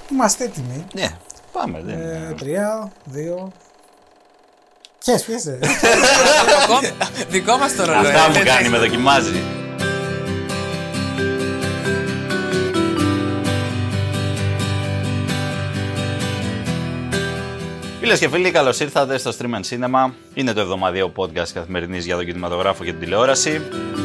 Είμαστε έτοιμοι. Ναι, πάμε. 3, 2. Πιέσε. Δικό μας το ρολόι. Αυτά μου κάνει, με δοκιμάζει. Φίλες και φίλοι, καλώς ήρθατε στο Stream and Cinema. Είναι το εβδομαδιαίο podcast καθημερινής για τον κινηματογράφο και την τηλεόραση.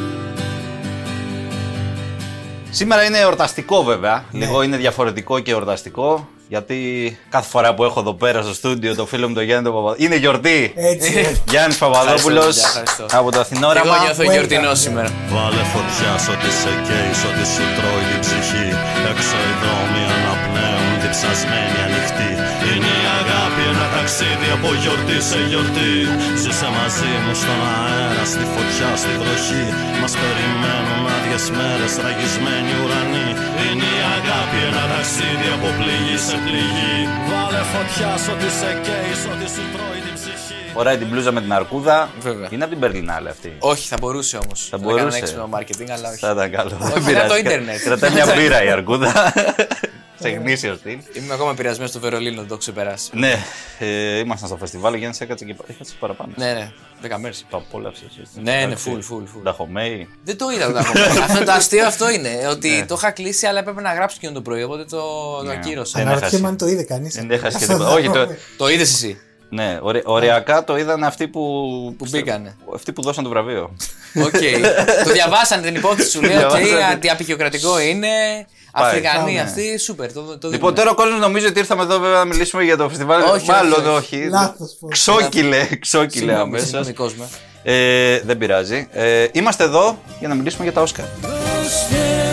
Σήμερα είναι εορταστικό βέβαια, λίγο είναι διαφορετικό και εορταστικό. Γιατί κάθε φορά που έχω εδώ πέρα στο στούντιο το φίλο μου τον Γιάννη τον Παπαδόπουλο. Είναι γιορτή! Έτσι. Γιάννης Παπαδόπουλος από το Αθηνόραμα. Εγώ νιώθω γιορτινό σήμερα. Βάλε φωτιά σ' ό,τι σε καίει, σ' ό,τι σου τρώει την ψυχή. Έξω οι δρόμοι αναπνέουν, διψασμένοι ανοιχτοί. Είναι η αγάπη ένα ταξίδι από γιορτή σε γιορτή. Ζήσε μαζί μου στον αέρα, στη φωτιά, στη βροχή. Μας περιμένουν άδειες μέρες, ραγισμένοι ουρανοί. Είναι η αγάπη ένα ταξίδι από πληγή σε πληγή. Βάλε φωτιά σ' ό,τι σε καίει, σ' ό,τι σου τρώει την ψυχή. Φοράει την μπλούζα με την αρκούδα. Βέβαια. Είναι από την Περλινάλε αυτή. Όχι, θα μπορούσε όμως. Θα μπορούσε. Έκανε έξυπνο marketing, αλλά όχι. Θα ήταν καλό. Όχι, είναι το ίντερνετ. Κρατάει μια μπύρα η αρκούδα. Σε γνήσιο στυλ. Είμαι ακόμα πειρασμένος στο Βερολίνο, το έχω ξεπεράσει. Ναι, ήμασταν στο φεστιβάλ, ο Γιάννης έκατσε και παραπάνω. Ναι, 10 μέρες. Το απόλαυσες. Ναι, full. Νταχομέι. Δεν το είδα το Νταχομέι. Αυτό το αστείο αυτό είναι. Ότι το είχα κλείσει, αλλά έπρεπε να γράψω εκείνο το πρωί. Οπότε το ακύρωσα. Αναρωτιέμαι αν το είδε κανείς. Δεν έχασε και τίποτα. Όχι, Το είδες εσύ. ναι, οριακά το είδαν αυτοί που μπήκανε. Αυτοί που δώσαν το βραβείο. Οκ. Το διαβάσανε την υπόθεση σου. Λέει ότι αντιαπικιοκρατικό είναι. Αφρικανοί αυτοί, σούπερ. Λοιπόν, τώρα ο κόσμος νομίζει ότι ήρθαμε εδώ βέβαια να μιλήσουμε για το φεστιβάλ. Μάλλον όχι. Ξόκυλε αμέσως. Δεν πειράζει. Είμαστε εδώ για να μιλήσουμε για τα Όσκαρ. Δώστε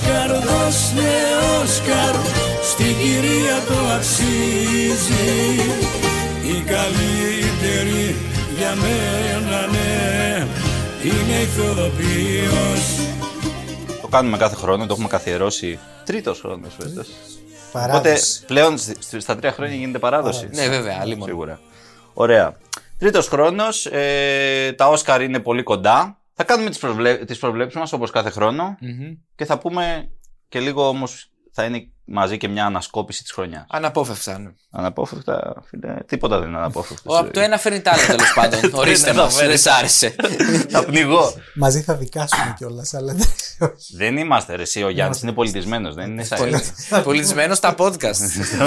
Όσκαρ, στην κυρία το αξίζει. Η καλύτερη για μένα, ναι, είναι ηθοποιός. Το κάνουμε κάθε χρόνο, το έχουμε καθιερώσει τρίτος χρόνος φέτος. Παράδοση. Οπότε πλέον στα 3 χρόνια γίνεται παράδοση. Ναι, βέβαια, αλλήμον. Σίγουρα. Ωραία. Τρίτος χρόνος, τα Όσκαρ είναι πολύ κοντά. Θα κάνουμε τις προβλέψεις μας όπως κάθε χρόνο και θα πούμε και λίγο όμως θα είναι μαζί και μια ανασκόπηση της χρονιάς. Αναπόφευκτα. Αναπόφευκτα, φίλε, τίποτα δεν είναι αναπόφευκτο. Από το ένα φέρνει το άλλο τέλος πάντων. Ορίστε μας, δεν σ' άρεσε. Θα πνιγώ. Μαζί θα δικάσουμε κιόλας, αλλά Δεν είμαστε ρε, εσύ ο Γιάννης είναι πολιτισμένος, δεν είναι σαν Πολιτισμένος στα podcast.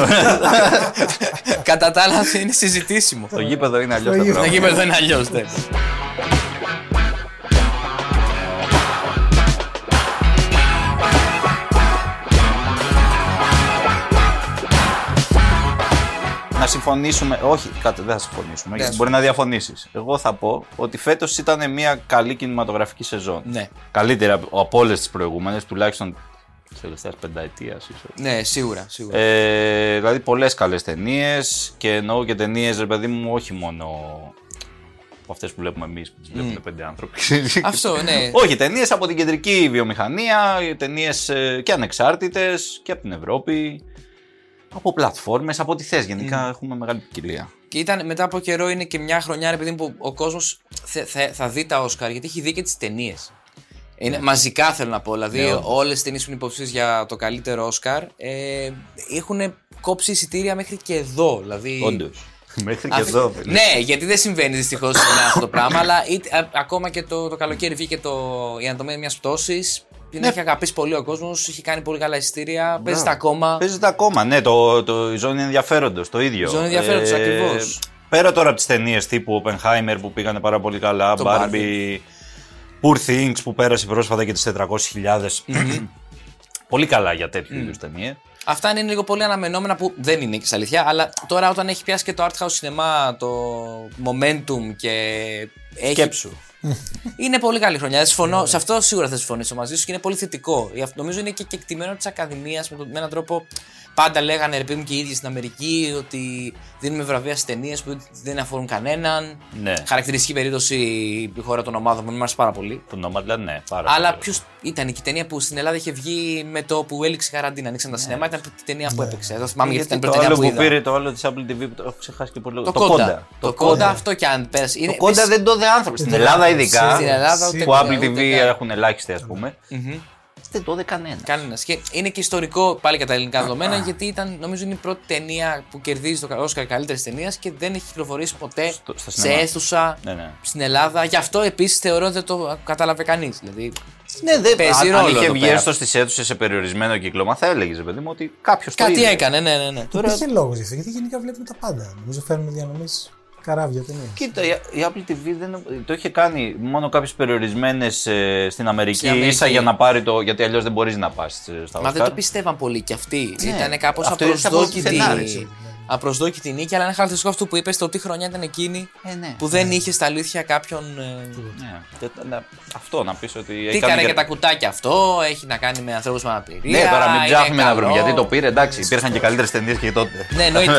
Κατά τα άλλα είναι συζητήσιμο. Το γήπεδο είναι αλλιώς το Το πράγμα. γήπεδο είναι αλλιώς, ναι. Να συμφωνήσουμε, όχι, κάτι δεν θα συμφωνήσουμε, γιατί μπορεί να διαφωνήσεις. Εγώ θα πω ότι φέτος ήταν μια καλή κινηματογραφική σεζόν. Ναι. Καλύτερα από όλες τις προηγούμενες, τουλάχιστον της τελευταίας πενταετίας ίσως. Ναι, σίγουρα. Δηλαδή πολλές καλές ταινίες και εννοώ και ταινίες, ρε παιδί μου, όχι μόνο από αυτές που βλέπουμε εμείς που τις βλέπουν 5 άνθρωποι. Αυτό, ναι. Όχι, ταινίες από την κεντρική βιομηχανία, ταινίες και ανεξάρτητες και από την Ευρώπη. Από πλατφόρμες, από ό,τι θες. Γενικά έχουμε μεγάλη ποικιλία. Και ήταν μετά από καιρό είναι και μια χρονιά, επειδή που ο κόσμος θα δει τα Όσκαρ, γιατί έχει δει και τις ταινίες. Μαζικά θέλω να πω. Δηλαδή, όλες τις ταινίες που είναι υποψήφιες για το καλύτερο Όσκαρ έχουν κόψει εισιτήρια μέχρι και εδώ. Δηλαδή, Όντως. Μέχρι και εδώ. Ναι, γιατί δεν συμβαίνει δυστυχώς αυτό το πράγμα, αλλά ακόμα και το καλοκαίρι βγήκε η ανατομία μιας πτώσης. Την έχει αγαπήσει πολύ ο κόσμος, έχει κάνει πολύ καλά εισιτήρια, παίζεται ακόμα. Παίζεται ακόμα, ναι, η ζώνη ενδιαφέροντος, το ίδιο. Η ζώνη ενδιαφέροντος, ακριβώς. Πέρα τώρα από τις ταινίες τύπου Oppenheimer που πήγανε πάρα πολύ καλά, Barbie, Poor Things που πέρασε πρόσφατα και τις 400.000. Πολύ καλά για τέτοιου είδους ταινίες. Αυτά είναι λίγο πολύ αναμενόμενα που δεν είναι και σε αλήθεια, αλλά τώρα όταν έχει πιάσει και το art house cinema, το momentum και Σκέψου. Είναι πολύ καλή χρονιά. Σε αυτό σίγουρα θα συμφωνήσω μαζί σου και είναι πολύ θετικό. Νομίζω είναι και κεκτημένο της Ακαδημίας με έναν τρόπο. Πάντα λέγανε ρε παιδί μου και οι ίδιοι στην Αμερική ότι δίνουμε βραβεία στις ταινίες που δεν αφορούν κανέναν. Ναι. Χαρακτηριστική περίπτωση η χώρα των ομάδων που μου άρεσε πάρα πολύ. Το Nomadland, ναι, πάρα Αλλά πολύ. ποιος ήταν η ταινία που στην Ελλάδα είχε βγει με το που έληξε η καραντίνα, ανοίξαν τα σινεμά, ήταν η ταινία που έπαιξε. Εδώ θυμάμαι γιατί ήταν η πρώτη ταινία που είδα. Πήρε το άλλο της Apple TV που το έχω ξεχάσει και πολύ. Το Κόντα. Το Κόντα αυτό κι αν πέρασε. Το Κόντα δεν το δε άνθρωποι. Στην Ελλάδα ειδικά, Στην Ελλάδα που Apple TV έχουν ελάχιστοι ας πούμε. δεν το είδε κανένας. Και είναι και ιστορικό πάλι για τα ελληνικά δεδομένα, γιατί ήταν, νομίζω, είναι η πρώτη ταινία που κερδίζει το Όσκαρ καλύτερης ταινίας και δεν έχει κυκλοφορήσει ποτέ σε αίθουσα στην Ελλάδα. Γι' αυτό επίσης θεωρώ ότι δεν το κατάλαβε κανείς. Δηλαδή, παίζει ρόλο. Αν είχε βγει έστω στις αίθουσες σε περιορισμένο κύκλωμα, θα έλεγε, παιδί μου, ότι κάποιος το είδε. Κάτι έκανε, ναι. Τώρα είχε λόγο γι' αυτό, γιατί γενικά βλέπουμε τα πάντα. Νομίζω φέρνουμε διανομής. Καράβια ταινία. Κοίτα, η Apple TV το είχε κάνει μόνο κάποιες περιορισμένες στην Αμερική, ίσα για να πάρει το. Γιατί αλλιώς δεν μπορείς να πας στα Oscar. Μα δεν το πιστεύαν πολύ κι αυτοί. Ναι. Ήταν κάπως απροσδόκητη νίκη, αλλά είναι χαρακτηριστικό αυτό που είπες, το τι χρονιά ήταν εκείνη που δεν είχε στα αλήθεια κάποιον. Αυτό να πεις ότι. Τι έκανε και τα κουτάκια αυτό, έχει να κάνει με ανθρώπους με αναπηρία. Ναι, τώρα μην ψάχνουμε να βρούμε γιατί το πήρε. Εντάξει, υπήρχαν και καλύτερες ταινίες και τότε. Ναι, εννοείται.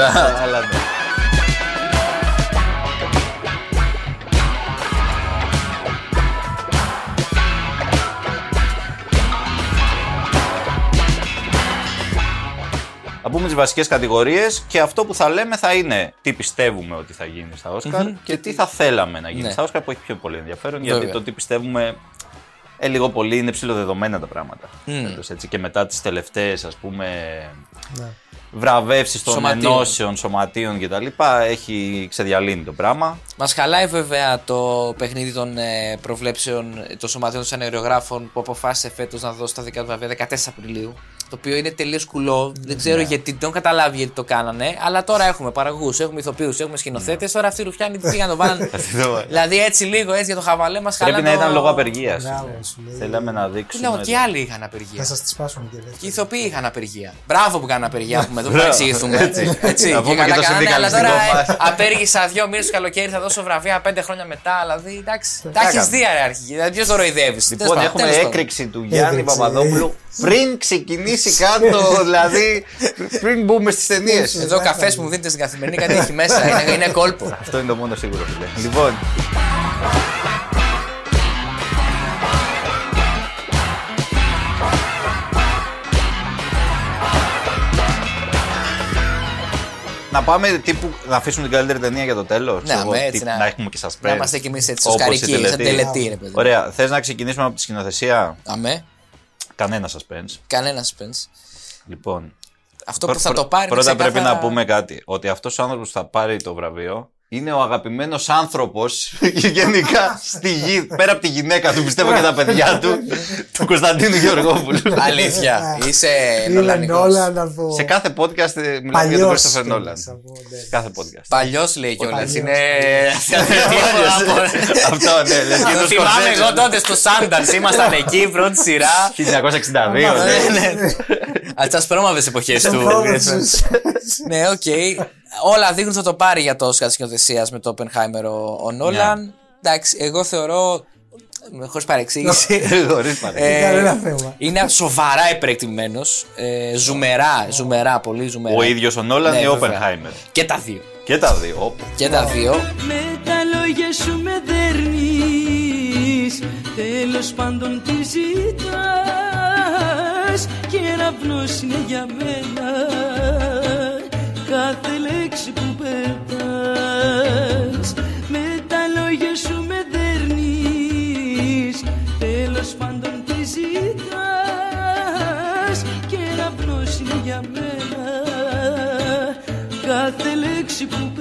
Θα πούμε τις βασικές κατηγορίες και αυτό που θα λέμε θα είναι τι πιστεύουμε ότι θα γίνει στα Όσκαρ και τι θα θέλαμε να γίνει στα Όσκαρ, που έχει πιο πολύ ενδιαφέρον. Γιατί το τι πιστεύουμε λίγο πολύ είναι ψιλοδεδομένα τα πράγματα. Έτσι, και μετά τις τελευταίες, ας πούμε, βραβεύσεις των ενώσεων, σωματείων κτλ. Έχει ξεδιαλύνει το πράγμα. Μας χαλάει βέβαια το παιχνίδι των προβλέψεων των σωματείων των ανεριογράφων που αποφάσισε φέτος να δώσει τα δικά του βραβεία 14 Απριλίου. Το οποίο είναι τελείως κουλό. Δεν ξέρω γιατί, δεν έχω καταλάβει γιατί το κάνανε. Αλλά τώρα έχουμε παραγωγούς, έχουμε ηθοποιούς, έχουμε σκηνοθέτες. Τώρα αυτοί οι ρουφιάνοι τι πήγαν να το βάλουν. Δηλαδή έτσι λίγο έτσι για το χαβαλέ μας χαλάνε. Πρέπει να ήταν λόγω απεργίας. Θέλαμε να δείξουμε. Λέω και άλλοι είχαν απεργία. Θα σας τη σπάσουμε και οι ηθοποιοί είχαν απεργία. Μπράβο που κάνουν απεργία που με το να εξηγηθούμε. Έτσι. Και το συνδικαλιστικό μας. Απέργησα 2 μήνες το καλοκαίρι, θα δώσω βραβεία 5 χρόνια μετά. Δηλαδή εντάξει. Τα έχεις δει αρχική. Δηλαδή ποιο το ροϊδεύεις. Λοιπόν, έχουμε έκρηξη του Γιάννη Παπαδόπουλου πριν ξεκινήσει κάτω, δηλαδή πριν μπούμε στις ταινίες. Εδώ ο καφές που μου δίνετε στην καθημερινή κάτι έχει μέσα. Είναι κόλπο. Αυτό είναι το μόνο σίγουρο, φίλε. Λοιπόν. Να πάμε τύπου να αφήσουμε την καλύτερη ταινία για το τέλος. Να έχουμε και suspense. Να είμαστε κι εμείς έτσι οσκαρικοί, σαν τελετή, ρε παιδί. Ωραία. Θες να ξεκινήσουμε από τη σκηνοθεσία? Αμέ. Κανένα suspense. Κανένα suspense. Λοιπόν. Αυτό που θα το πάρει. Πρώτα πρέπει να πούμε κάτι. Ότι αυτός ο άνθρωπος που θα πάρει το βραβείο είναι ο αγαπημένος άνθρωπος γενικά στη γη, πέρα από τη γυναίκα του, πιστεύω και τα παιδιά του Κωνσταντίνου Γεωργόπουλου. Αλήθεια. Είσαι νολανικός. Σε κάθε podcast μιλάμε για τον Κρίστοφερ Νόλαν. Κάθε podcast. Παλιός λέει κιόλας. Είναι. Αυτό, ναι. Το θυμάμαι εγώ τότε στο Sundance. Ήμασταν εκεί, πρώτη σειρά. 1962. Από τις ασπρόμαυρες εποχές του. Ναι, οκ. Όλα δείχνουν ότι θα το πάρει για το Όσκαρ της σκηνοθεσίας με το Oppenheimer ο Νόλαν. Εντάξει, εγώ θεωρώ. Χωρίς παρεξήγηση. Είναι σοβαρά υπερεκτιμημένος. Ζουμερά, πολύ ζουμερά. Ο ίδιος ο Νόλαν ή ο Oppenheimer? Και τα δύο. Και τα δύο. Με τα λόγια σου με δέρνεις, τέλος πάντων τι ζητάς, κεραυνός είναι για μένα κάθε λέξη που πετάς. Με τα λόγια σου με δέρνεις, τέλος πάντων τι ζητάς, κεραυνός είναι για μένα κάθε λέξη που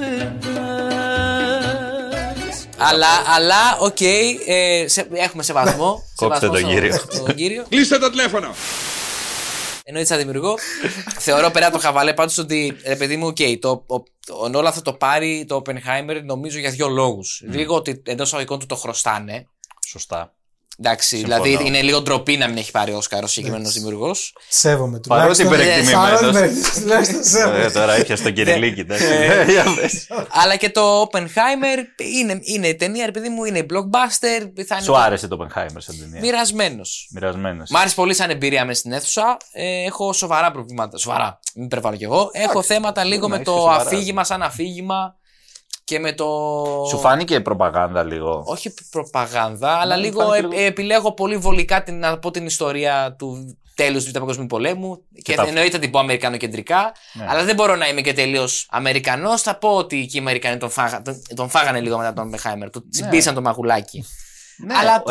πετάς. Αλλά, οκ, έχουμε σεβασμό. Κόψτε τον κύριο. Κλείστε το τηλέφωνο. Εννοείται σαν δημιουργό. Θεωρώ πέρα από το χαβαλέ πάντως ότι, ρε παιδί μου, ο Νόλαν θα το πάρει το Oppenheimer νομίζω για 2 λόγους. Λίγο ότι εντός εισαγωγικών του το χρωστάνε. Σωστά. Εντάξει, συμφωνώ. Δηλαδή είναι λίγο ντροπή να μην έχει πάρει Όσκαρ ο συγκεκριμένος δημιουργός. Σέβομαι του. Παρότι υπερεκτιμημένος. Τώρα έπιασε τον Κυριλίκη. Αλλά και το Oppenheimer είναι η ταινία, ρε παιδί μου, είναι blockbuster. Σου άρεσε το Oppenheimer σαν ταινία? Μοιρασμένος. Μ' άρεσε πολύ σαν εμπειρία μες στην αίθουσα. Έχω σοβαρά προβλήματα. Σοβαρά, μην υπερβάλλω κι εγώ. Έχω θέματα λίγο με το αφήγημα σαν αφήγημα. Και με το. Σου φάνηκε προπαγάνδα λίγο? Όχι προπαγάνδα, αλλά λίγο επιλέγω πολύ βολικά να πω την ιστορία του τέλους του Β' Παγκοσμίου Πολέμου. Και εννοείται την πω αμερικανοκεντρικά. Ναι. Αλλά δεν μπορώ να είμαι και τελείως Αμερικανός. Θα πω ότι και οι Αμερικανοί τον φάγανε λίγο μετά τον Oppenheimer. Του τσιμπήσαν το μαγουλάκι. Ναι. Αλλά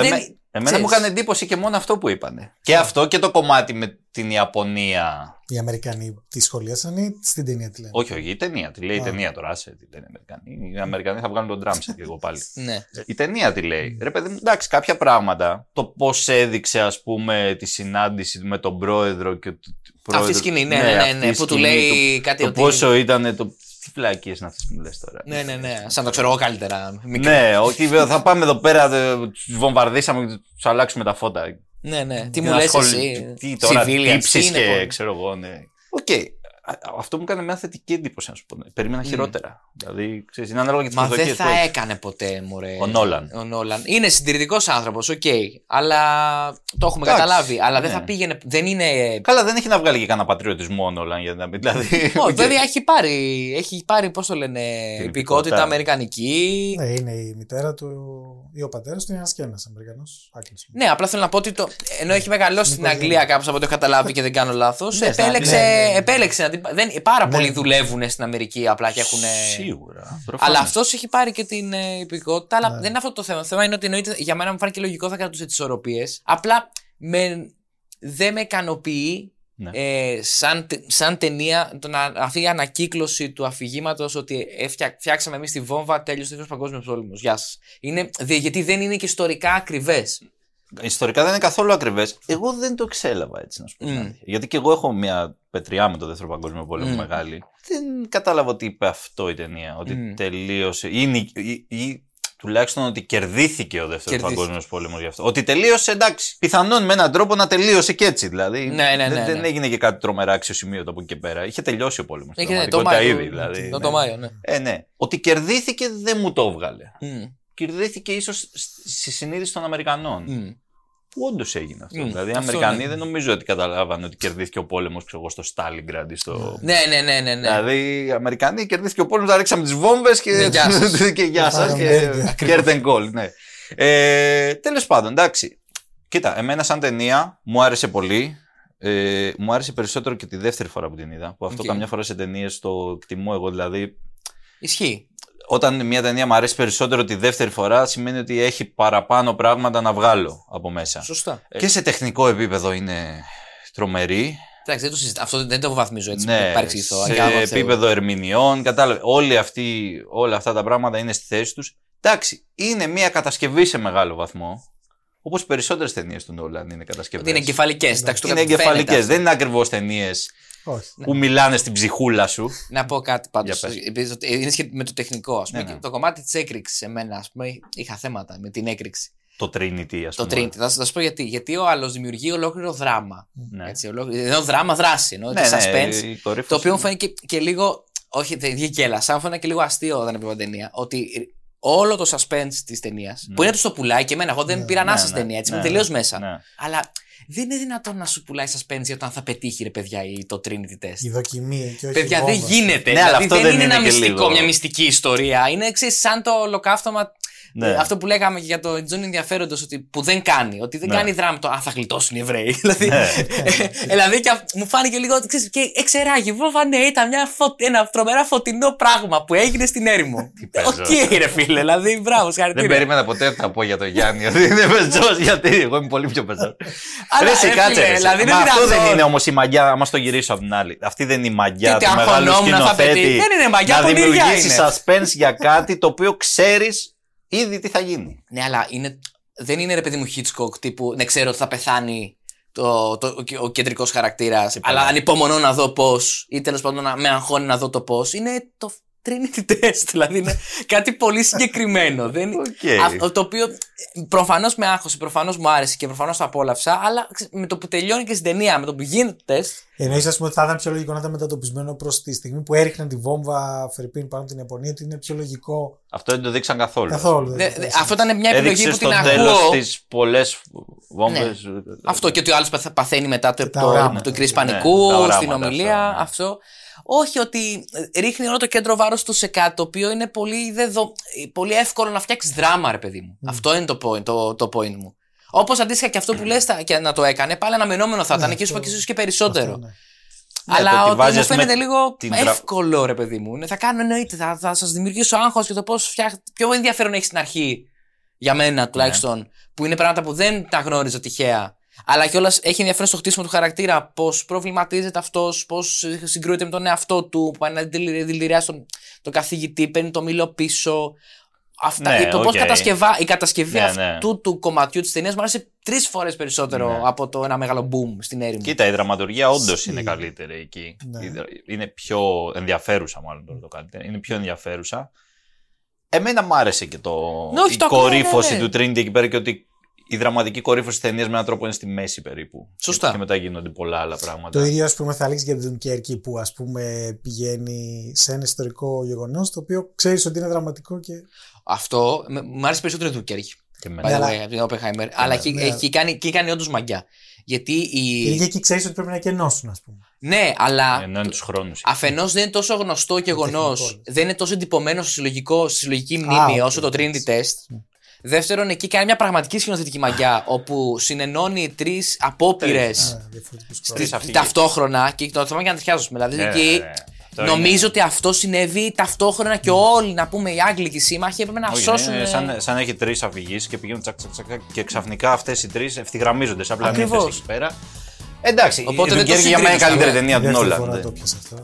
Εμένα μου έκανε εντύπωση και μόνο αυτό που είπανε. Και αυτό και το κομμάτι με την Ιαπωνία. Οι Αμερικανοί τη σχολίασαν ή στην ταινία τη λένε? Όχι, η ταινία. Τη λέει η ταινία τώρα. Τι λένε οι Αμερικανοί. Οι Αμερικανοί θα βγάλουν τον Ντράμσετ και εγώ πάλι. Ναι. Η ταινία τη λέει. Ρε παιδί μου, εντάξει, κάποια πράγματα. Το πώς έδειξε, ας πούμε, τη συνάντηση με τον πρόεδρο και Αυτή η σκηνή, ναι. Που του λέει κάτι. Το πόσο ήταν το. Τι φλακίες είναι αυτές που μου λες τώρα. Ναι. Σαν το ξέρω εγώ καλύτερα. Ναι, ότι θα πάμε εδώ πέρα, τους βομβαρδίσαμε και τους αλλάξουμε τα φώτα. Ναι. Τι μου λες εσύ. Τι τώρα, τύψεις και ξέρω εγώ, ναι. Οκ. Αυτό μου έκανε μια θετική εντύπωση, να σου πω. Περίμενα χειρότερα. Δηλαδή, ξέρεις, είναι ανάλογα και τις προσδοκίες. Μα δεν θα έκανε ποτέ, μωρέ. Ο Νόλαν. Είναι συντηρητικός άνθρωπος, οκ. Αλλά το έχουμε καταλάβει. Αλλά δεν θα πήγαινε. Δεν είναι. Καλά, δεν έχει να βγάλει και κανένα πατριωτισμό ο Νόλαν. Δηλαδή. Όχι, βέβαια έχει πάρει, πώς το λένε, υπηκότητα αμερικανική. Ναι, είναι η μητέρα του ή ο πατέρας του είναι ένας και ένας Αμερικανός. Ναι, απλά θέλω να πω ότι ενώ έχει μεγαλώσει στην Αγγλία κάπως από ό,τι έχω καταλάβει και δεν κάνω λάθος, επέλεξε να. Πάρα πολλοί δουλεύουν στην Αμερική απλά και έχουν. Σίγουρα. Αλλά αυτός έχει πάρει και την υπηκότητα. Αλλά δεν είναι αυτό το θέμα. Το θέμα είναι ότι εννοείται, για μένα μου φάνηκε λογικό θα κρατούσε τις ισορροπίες. Απλά δεν με ικανοποιεί σαν ταινία αυτή η ανακύκλωση του αφηγήματος ότι φτιάξαμε εμείς τη βόμβα, τέλειωσε ο Δεύτερος Παγκόσμιος Πόλεμος. Γεια σας. Γιατί δεν είναι και ιστορικά ακριβές. Ιστορικά δεν είναι καθόλου ακριβές. Εγώ δεν το εξέλαβα, έτσι να σου πω. Γιατί και εγώ έχω μια πετριά με το Δεύτερο Παγκόσμιο Πόλεμο μεγάλη. Δεν κατάλαβα ότι είπε αυτό η ταινία. Ότι τελείωσε. Ή τουλάχιστον ότι κερδίθηκε ο Δεύτερος Παγκόσμιος Πόλεμος γι' αυτό. Ότι τελείωσε, εντάξει. Πιθανόν με έναν τρόπο να τελείωσε και έτσι. Δηλαδή. Δεν έγινε και κάτι τρομερά αξιοσημείωτο από εκεί και πέρα. Είχε τελειώσει ο πόλεμος. Το Μάιο. Δηλαδή, το Μάιο, ναι. Ναι. Ότι κερδίθηκε δεν μου το έβγαλε. Κερδίθηκε ίσως στη συνείδηση των Αμερικανών. Που όντως έγινε αυτό. Δηλαδή οι Αμερικανοί δεν νομίζω ότι καταλάβανε ότι κερδίθηκε ο πόλεμος στο Στάλινγκραντ. Ναι. Δηλαδή οι Αμερικανοί κερδίθηκε ο πόλεμος, θα ρίξαμε τις βόμβες και γεια σας. Κέρδεν κόλ. Τέλος πάντων, εντάξει. Κοίτα, εμένα σαν ταινία μου άρεσε πολύ. Μου άρεσε περισσότερο και τη δεύτερη φορά που την είδα. Που αυτό καμιά φορά σε ταινίες το εκτιμώ εγώ. Δηλαδή. Ισχύει. Όταν μια ταινία μου αρέσει περισσότερο τη δεύτερη φορά, σημαίνει ότι έχει παραπάνω πράγματα να βγάλω από μέσα. Σωστά. Και σε τεχνικό επίπεδο είναι τρομερή. Εντάξει, αυτό δεν το βαθμίζω έτσι. Ναι, σε επίπεδο ερμηνεών, κατάλαβε. Όλα αυτά τα πράγματα είναι στη θέση τους. Εντάξει, είναι μια κατασκευή σε μεγάλο βαθμό. Όπως περισσότερες ταινίες του Νόλαν είναι κατασκευές. Είναι εγκεφαλικές. Είναι εγκεφαλικές. Δεν είναι ακριβώς ταινίες. Που μιλάνε στην ψυχούλα σου. Να πω κάτι πάντως. Είναι με το τεχνικό, ας πούμε. Το κομμάτι της έκρηξης, εμένα, ας πούμε, είχα θέματα με την έκρηξη. Το Trinity, ας πούμε. Το Trinity. Θα σας πω γιατί. Γιατί ο άλλος δημιουργεί ολόκληρο δράμα. Ενώ δράμα δράση. Ενώ suspense. Το οποίο μου φαίνεται και λίγο. Όχι, δεν γέλασα. Μου φαίνεται και λίγο αστείο όταν έβλεπα την ταινία. Ότι όλο το suspense της ταινίας. Που είναι το πουλάει και εμένα. Εγώ δεν πήρα να στην ταινία. Έτσι, είμαι τελείως μέσα. Αλλά. Δεν είναι δυνατόν να σου πουλάει suspense όταν θα πετύχει, ρε παιδιά, το Trinity Test. Η δοκιμή και όχι. Παιδιά, δεν γίνεται. Ναι, δηλαδή, αυτό δεν είναι ένα μυστικό, λίγο. Μια μυστική ιστορία. Είναι σαν το ολοκαύτωμα. Ναι. Αυτό που λέγαμε και για το Τζον ενδιαφέροντος, που δεν κάνει. Ότι δεν κάνει δράμα το αν θα γλιτώσουν οι Εβραίοι. Δηλαδή, μου φάνηκε λίγο. Και εξεράγει. Βόβα, ναι, ήταν ένα τρομερά φωτεινό πράγμα που έγινε στην έρημο. Οκ, ρε φίλε, δηλαδή, μπράβο, συγχαρητήρια. Δεν περίμενα ποτέ να τα πω για τον Γιάννη ότι είναι πεζός, γιατί εγώ είμαι πολύ πιο πεζός. Μα αυτό δεν είναι όμως η μαγιά, άμα το γυρίσω από την άλλη. Αυτή δεν είναι η μαγιά του μεγάλου σκηνοθέτη. Να δημιουργήσει suspense για κάτι το οποίο ξέρεις ήδη τι θα γίνει. Ναι, αλλά δεν είναι, ρε παιδί μου, Hitchcock τύπου να ξέρω ότι θα πεθάνει ο κεντρικός χαρακτήρας, αλλά ανυπομονώ να δω πώς, ή τέλος πάντων με αγχώνει να δω το πώς. Είναι το Trinity Test, δηλαδή είναι κάτι πολύ συγκεκριμένο. Το οποίο προφανώς με άγχωσε, προφανώς μου άρεσε και προφανώς το απόλαυσα, αλλά με το που τελειώνει και στην ταινία, με το που γίνεται το τεστ. Εννοείς, ας πούμε, ότι θα ήταν πιο λογικό να ήταν μετατοπισμένο προς τη στιγμή που έριχναν τη βόμβα Φερρυπίν πάνω από την Ιαπωνία, ότι είναι πιο λογικό. Αυτό δεν το δείξαν καθόλου. Αυτό ήταν μια επιλογή που την ακούω. Έδειξε στο τέλος τις πολλές βόμβες. Ναι. Αυτό και ότι ο άλλος παθαίνει μετά το κρίση πανικού στην ομιλία. Αυτό. Όχι, ότι ρίχνει όλο το κέντρο βάρος του σε κάτι το οποίο είναι πολύ εύκολο να φτιάξει δράμα, ρε παιδί μου. Αυτό είναι το point μου. Όπως αντίστοιχα και αυτό που λες και να το έκανε, πάλι αναμενόμενο θα ήταν και ίσως και περισσότερο. Αλλά ότι μου φαίνεται λίγο εύκολο, ρε παιδί μου. Θα κάνω, εννοείται, θα σας δημιουργήσω άγχος και το πώς πιο ενδιαφέρον έχει στην αρχή Για μένα τουλάχιστον. Που είναι πράγματα που δεν τα γνώριζα τυχαία. Αλλά κιόλας έχει ενδιαφέρον στο χτίσιμο του χαρακτήρα. Πώς προβληματίζεται αυτός, πώς συγκρούεται με τον εαυτό του, που πάει να δηλητηριάσει τον καθηγητή, παίρνει το μήλο πίσω. Αυτά, Ναι, το πώς οκ. η κατασκευή Ναι, αυτού του κομματιού της ταινίας μου άρεσε 3 φορές περισσότερο από το ένα μεγάλο boom στην έρημο. Κοίτα, η δραματουργία όντως είναι καλύτερη εκεί. Ναι. Είναι πιο ενδιαφέρουσα, μάλλον το καλύτερο. Είναι πιο ενδιαφέρουσα. Εμένα μου άρεσε και όχι, η το ακούω, κορύφωση ναι. του Trinity εκεί πέρα και ότι η δραματική κορύφωση της ταινίας με έναν τρόπο είναι στη μέση περίπου. Σωστά. Και μετά γίνονται πολλά άλλα πράγματα. Το ίδιο, ας πούμε, θα λέξει για την Dunkerque που, ας πούμε, πηγαίνει σε ένα ιστορικό γεγονός το οποίο ξέρεις ότι είναι δραματικό και. Αυτό μου άρεσε περισσότερο του Dunkerque. Και εμένα. Από την Oppenheimer. Αλλά εκεί κάνει όντως μαγιά. Γιατί Και εκεί ξέρεις ότι πρέπει να κενώσουν, ας πούμε. Ναι, αλλά. Ενώ είναι τους χρόνους. Αφενός δεν είναι τόσο γνωστό γεγονός, τεχνικό. δεν είναι τόσο εντυπωμένο στη συλλογική μνήμη όσο το Trinity Test. Δεύτερον, εκεί κάνει μια πραγματική σκηνοθετική μαγιά, όπου συνενώνει 3 απόπειρες Διαφορετικούς Τρεις αφηγείς. ταυτόχρονα και το θέμα για να τριχιάζουμε. Δηλαδή, εκεί Αυτό νομίζω είναι. ότι αυτό συνέβη ταυτόχρονα και όλοι, να πούμε, οι Άγγλικοι σύμμαχοι έπρεπε να Όχι, σώσουν. είναι σαν να έχει 3 αφηγήσεις και πηγαίνουν τσακ, τσακ, τσακ, και ξαφνικά αυτές οι 3 ευθυγραμμίζονται σαν πλανήτες Ακριβώς. εκεί πέρα. Εντάξει, Οπότε η δεν το Dunkerque για μένα είναι η συγκρίνεις, καλύτερη ναι. ταινία του Δεύτερη Νόλαν. φορά το πιάσα αυτό.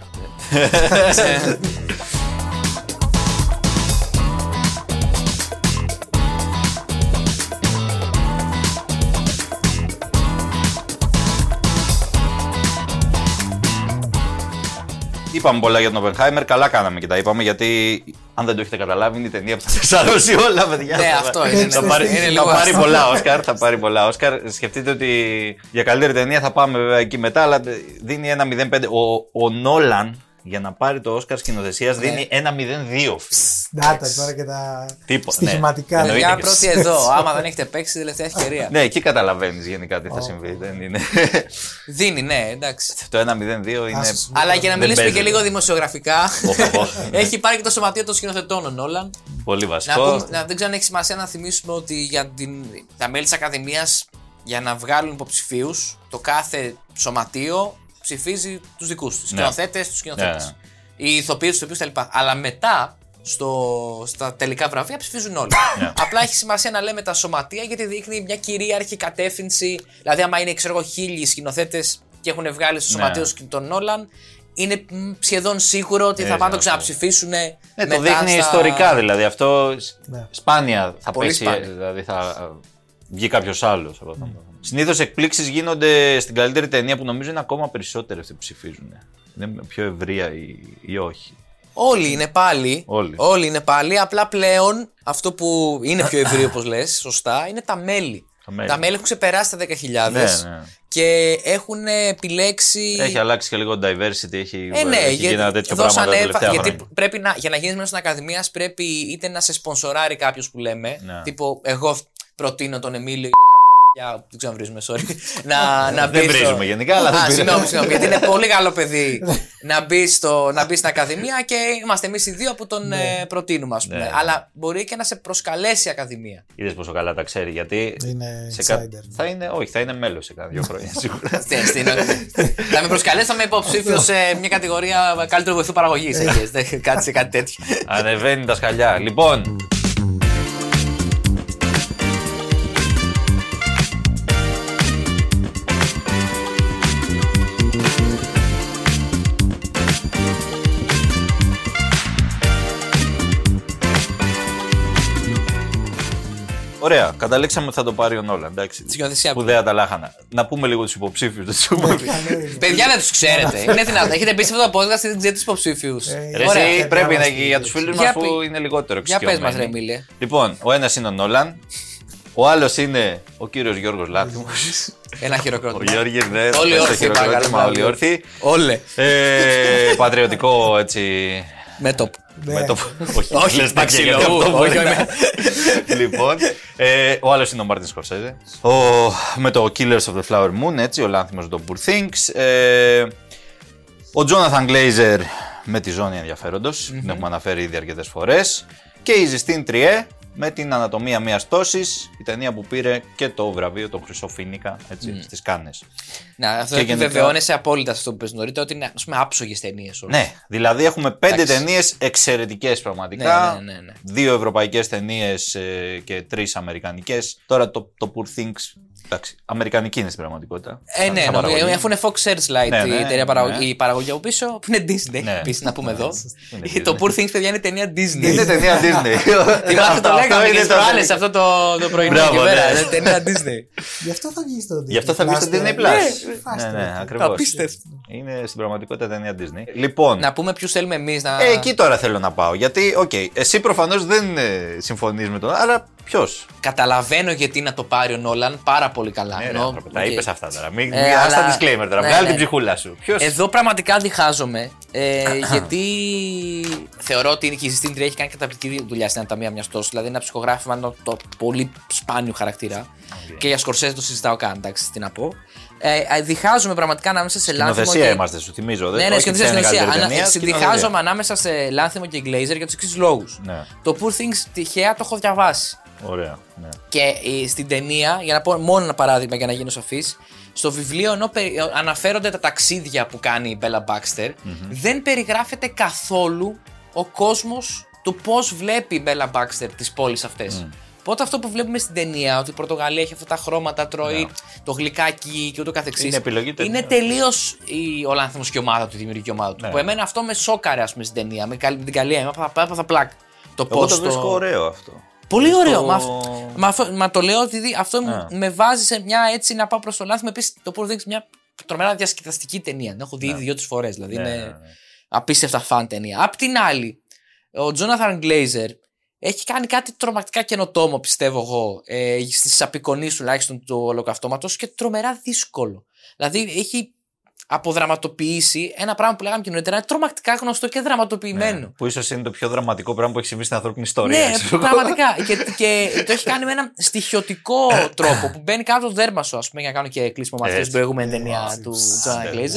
Είπαμε πολλά για τον Oppenheimer, καλά κάναμε και τα είπαμε γιατί αν δεν το έχετε καταλάβει είναι η ταινία που θα σαρώσει όλα, παιδιά. Ναι, αυτό είναι. Θα πάρει, Είναι θα λίγο πάρει αστείο. πολλά Όσκαρ, θα πάρει πολλά Όσκαρ. Σκεφτείτε ότι για καλύτερη ταινία θα πάμε βέβαια εκεί μετά, αλλά δίνει 1-0-5. Ο Νόλαν για να πάρει το Όσκαρ σκηνοθεσίας δίνει 1-0-2. Ντάτα τώρα και τα Τίποτα, στοιχηματικά. ναι. Εννοείται Για και- πρώτη εδώ. Άμα δεν έχετε παίξει, τελευταία ευκαιρία. Ναι, εκεί καταλαβαίνεις γενικά τι θα συμβεί. Δεν είναι. Δίνει, ναι, εντάξει. Το 1-0-2 είναι. Άσος. Αλλά για να Δεν μιλήσουμε και παίζεται. λίγο δημοσιογραφικά, Οχ. έχει πάρει και το σωματείο των σκηνοθετών ο Νόλαν. Πολύ Να βασικό. πούμε, δεν ξέρω αν έχει σημασία να θυμίσουμε ότι για τα μέλη της Ακαδημίας για να βγάλουν υποψηφίους, το κάθε σωματείο ψηφίζει τους δικούς τους. Ναι. Σκηνοθέτες, τους σκηνοθέτες. Ναι. Οι ηθοποιοί, τους ηθοποιούς κτλ. Αλλά μετά στα τελικά βραβεία ψηφίζουν όλοι. Ναι. Απλά έχει σημασία να λέμε τα σωματεία γιατί δείχνει μια κυρίαρχη κατεύθυνση. Δηλαδή, άμα είναι, ξέρω εγώ, 1000 σκηνοθέτες και έχουν βγάλει στο Ναι. σωματείο τον Νόλαν, είναι σχεδόν σίγουρο ότι θα πάνε να το αυτό. ξαναψηφίσουν. Ναι, το δείχνει ιστορικά δηλαδή. Αυτό Ναι. σπάνια θα Πολύ πέσει, σπάνια. δηλαδή θα βγει κάποιο άλλο. Συνήθως εκπλήξεις γίνονται στην καλύτερη ταινία που νομίζω είναι ακόμα περισσότεροι αυτοί που ψηφίζουν. Είναι πιο ευρεία ή όχι. Όλοι είναι πάλι. Όλοι. Είναι πάλι. Απλά πλέον αυτό που είναι πιο ευρύ, όπως λες, σωστά, είναι τα μέλη. Τα μέλη έχουν ξεπεράσει τα 10.000 Ναι, ναι. και έχουν επιλέξει. Έχει αλλάξει και λίγο diversity, έχει Ναι, έχει γίνει ένα τέτοιο πράγμα τα τελευταία γιατί χρόνια. πρέπει για να γίνεις μέλος της Ακαδημίας πρέπει είτε να σε σπονσοράρει κάποιος που λέμε. Ναι. Τύπο, εγώ προτείνω τον Εμίλιο. Δεν ξέρω αν βρίζουμε, sorry. να Δεν μπει στο- βρίζουμε γενικά, αλλά δεν Α, πειράζει. συγγνώμη, γιατί είναι πολύ καλό παιδί να μπει στην Ακαδημία και είμαστε εμείς οι δύο που τον προτείνουμε, ας πούμε. Ναι. Αλλά μπορεί και να σε προσκαλέσει η Ακαδημία. Είδες πόσο καλά τα ξέρει, γιατί Είναι σε insider. θα είναι μέλος σε κάνα 2 χρόνια σίγουρα. Θα με προσκαλέσει, θα είμαι υποψήφιο σε μια κατηγορία καλύτερου βοηθού παραγωγής. Κάτι τέτοιο. Ανεβαίνει τα σκαλιά. Λοιπόν, ωραία, καταλήξαμε ότι θα το πάρει ο Νόλαν. Εντάξει. Σκηνοθεσία που Σπουδαία τα λάχανα. Να πούμε λίγο τους υποψήφιους. Παιδιά, δεν του ξέρετε. Είναι δυνατόν. Έχετε πει σε αυτό το podcast και δεν ξέρετε του υποψήφιου. Εσύ πρέπει να για τους φίλους μας Για που είναι λιγότερο Για πες μας, ρε εξοικειωμένοι. Μίλε. Λοιπόν, ο ένας είναι ο Νόλαν, ο άλλος είναι ο κύριος Γιώργος Λάθιμος. Ένα Ο χειροκρότημα. Γιώργης, ναι, Όλοι το όρθιοι, χειροκρότημα, παρακαλώ. όλοι όρθιοι. Όλε. Πατριωτικό έτσι. Μέτωπ. Όχι, λες τα ξύλο, γιατί αυτό μπορεί όχι, να- Λοιπόν, ο άλλος είναι ο Μάρτιν Σκορσέζε. Με το Killers of the Flower Moon, έτσι, ο Λάνθιμος το Poor Things. Ο Τζόναθαν Γκλέιζερ με τη Ζώνη Ενδιαφέροντος, την έχουμε αναφέρει ήδη αρκετές φορές. Και η Ζιστίν Τριέ με την Ανατομία μιας πτώσης, η ταινία που πήρε και το βραβείο, το Χρυσό Φοίνικα, στις Κάνες. Να, αυτό επιβεβαιώνεσαι απόλυτα αυτό που πες νωρίτερα, ότι είναι άψογες ταινίες. Ναι, δηλαδή έχουμε 5 ταινίες εξαιρετικές πραγματικά. Ναι. 2 ευρωπαϊκές ταινίες και 3 αμερικανικές. Τώρα το Poor Things. Εντάξει, αμερικανική είναι στην πραγματικότητα. Ναι, αφού είναι Fox Searchlight η εταιρεία παραγωγή από πίσω, που είναι Disney. Επίσης, να πούμε εδώ. Το Poor Things, παιδιά, είναι ταινία Disney. Είναι ταινία Disney. Θυμάστε το λέγαμε και στις προάλλες αυτό το πρωινό εκεί πέρα. Είναι ταινία Disney. Γι' αυτό θα βγει στο Disney. Γι' αυτό θα βγει στο Disney Plus. Ναι, ακριβώς. Απίστευτο. Είναι στην πραγματικότητα ταινία Disney. Λοιπόν. Να πούμε ποιους θέλουμε εμείς να. Εκεί τώρα θέλω να πάω. Γιατί, εσύ προφανώς δεν συμφωνείς με τον. Αλλά ποιος? Καταλαβαίνω γιατί να το πάρει ο Νόλαν πάρα πολύ καλά. Τα είπες αυτά τώρα. Μην άστα disclaimer τώρα. Βγάλει την ψυχούλα σου. Εδώ πραγματικά διχάζομαι. Γιατί θεωρώ ότι η συστήντρια έχει κάνει καταπληκτική δουλειά στην Ανατομία μιας πτώσης. Δηλαδή, ένα ψυχογράφημα το πολύ σπάνιο χαρακτήρα. Και για Σκορσέζε το συζητάω καν, εντάξει, τι να πω. Διχάζομαι πραγματικά ανάμεσα σε Λάνθιμο. Σκηνοθεσία είμαστε, σου θυμίζω. Ναι, σκηνοθεσία. Διχάζομαι ανάμεσα σε Λάνθιμο και Glazer για τους εξής λόγους. Το Poor Things τυχαία το έχω διαβάσει. Ωραία. Ναι. Και στην ταινία, για να πω μόνο ένα παράδειγμα για να γίνω σαφής, στο βιβλίο ενώ αναφέρονται τα ταξίδια που κάνει η Bella Baxter, δεν περιγράφεται καθόλου ο κόσμος του πώς βλέπει η Bella Baxter τις πόλεις αυτές. Οπότε αυτό που βλέπουμε στην ταινία, ότι η Πορτογαλία έχει αυτά τα χρώματα, τρώει το γλυκάκι και ούτω καθεξής. Είναι τελείως ο Λάνθιμος και η ομάδα του, η δημιουργική ομάδα του. Που εμένα αυτό με σόκαρε, ας πούμε, στην ταινία. Με την καλή έπαθα πλάκ. Εγώ το βρίσκω ωραίο αυτό. Πολύ ωραίο. Μα το λέω ότι αυτό με βάζει σε μια έτσι να πάω προς το Λάνθιμο. Επίσης το Poor Things μια τρομερά διασκεδαστική ταινία. Την έχω δει 2-3 φορές. Δηλαδή είναι απίστευτα φαν ταινία. Απ' την άλλη, ο Τζόναθαν Γκλέιζερ έχει κάνει κάτι τρομακτικά καινοτόμο, πιστεύω εγώ, στις απεικονίσεις τουλάχιστον του Ολοκαυτώματος και τρομερά δύσκολο. Δηλαδή έχει αποδραματοποιήσει ένα πράγμα που λέγαμε και νωρίτερα, είναι τρομακτικά γνωστό και δραματοποιημένο. Ναι, που ίσως είναι το πιο δραματικό πράγμα που έχει συμβεί στην ανθρώπινη ιστορία. Ναι, πραγματικά. και το έχει κάνει με έναν στοιχειωτικό τρόπο που μπαίνει κάτω το δέρμα σου, ας πούμε, για να κάνω και κλείσιμο με αυτή την προηγούμενη ταινία του Τζόναθαν Γκλέιζερ.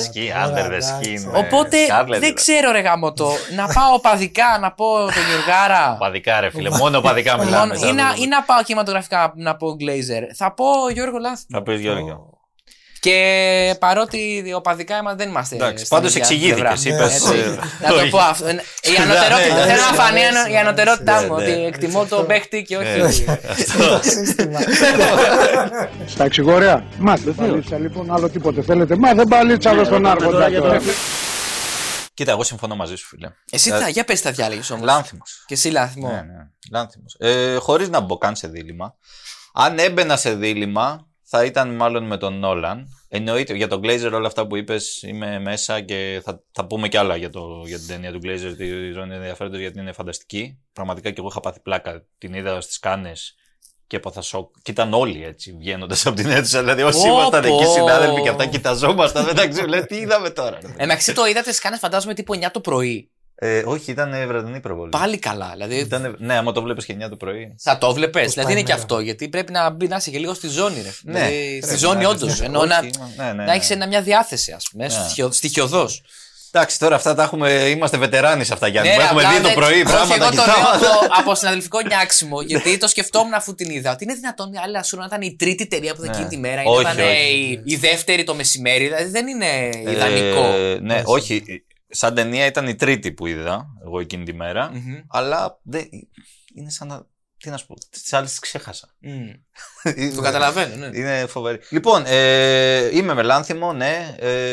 Οπότε δεν ξέρω, ρε γαμώτο, να πάω οπαδικά να πω τον Γιουργάρα. Οπαδικά, ρε φίλε, μόνο οπαδικά μιλάμε. Ή να πάω κινηματογραφικά να πω Γκλέιζερ. Θα πω Γιώργο Λάνθιμο. Θα πει Γιώργο. Και παρότι οπαδικά δεν είμαστε. Εντάξει, πάντως εξηγήθηκες. Να το πω αυτό. Η ανωτερότητα. Θέλω να φανεί η ανωτερότητά μου. Ότι εκτιμώ τον παίχτη και όχι. Στα εξηγόρια. Μάστε παλίτσα λοιπόν, άλλο τίποτε θέλετε. Μα δεν παλίτσα άλλο στον άρχοντα. Κοίτα, εγώ συμφωνώ μαζί σου, φίλε. Εσύ για πες τα διάλεγες όμως. Λάνθιμος. Και εσύ Λάνθιμο. Ναι, Λάνθιμος. Χωρίς να μπω καν σε δίλημμα. Αν έμπαινα σε δίλημμα, θα ήταν μάλλον με τον Νόλαν. Εννοείται για τον Glazer όλα αυτά που είπες είμαι μέσα και θα πούμε κι άλλα για την ταινία του Glazer, τη ζώνη ενδιαφέροντος, γιατί είναι φανταστική. Πραγματικά και εγώ είχα πάθει πλάκα. Την είδα στις Κάνες και έπαθα σοκ. Και ήταν όλοι έτσι βγαίνοντας από την αίθουσα. Δηλαδή όσοι ήμασταν εκεί συνάδελφοι και αυτά κοιταζόμασταν μεταξύ. Λέει τι είδαμε τώρα. Εντάξει, το είδατε στις Κάνες φαντάζομαι τύπου 9 το πρωί. Όχι, ήταν βραδινή προβολή. Πάλι καλά. Δηλαδή... Ναι, άμα το βλέπεις και 9 το πρωί. Θα το βλέπεις. Δηλαδή είναι και αυτό. Γιατί πρέπει να είσαι και λίγο στη ζώνη. Ρε. Ναι, δηλαδή, στη ζώνη όντως. Ενώ να έχεις μια διάθεση, ας πούμε, στοιχειωδώς. Εντάξει, τώρα αυτά τα έχουμε. Είμαστε βετεράνοι σε αυτά, Γιάννη. Έχουμε δει το πρωί πράγματα. Εγώ το λέω από συναδελφικό νιάξιμο. Γιατί το σκεφτόμουν αφού την είδα. Ότι είναι δυνατόν η άλλη να ήταν η τρίτη ταινία που εκείνη τη μέρα. Ήταν η δεύτερη το μεσημέρι. Δηλαδή δεν είναι ιδανικό. Ναι, όχι. Σαν ταινία ήταν η τρίτη που είδα εγώ εκείνη τη μέρα, αλλά είναι σαν να. Τι να σου πω, τις άλλες τις ξέχασα. Το καταλαβαίνω, ναι. Είναι φοβερή. Λοιπόν, είμαι με Λάνθιμο, ναι.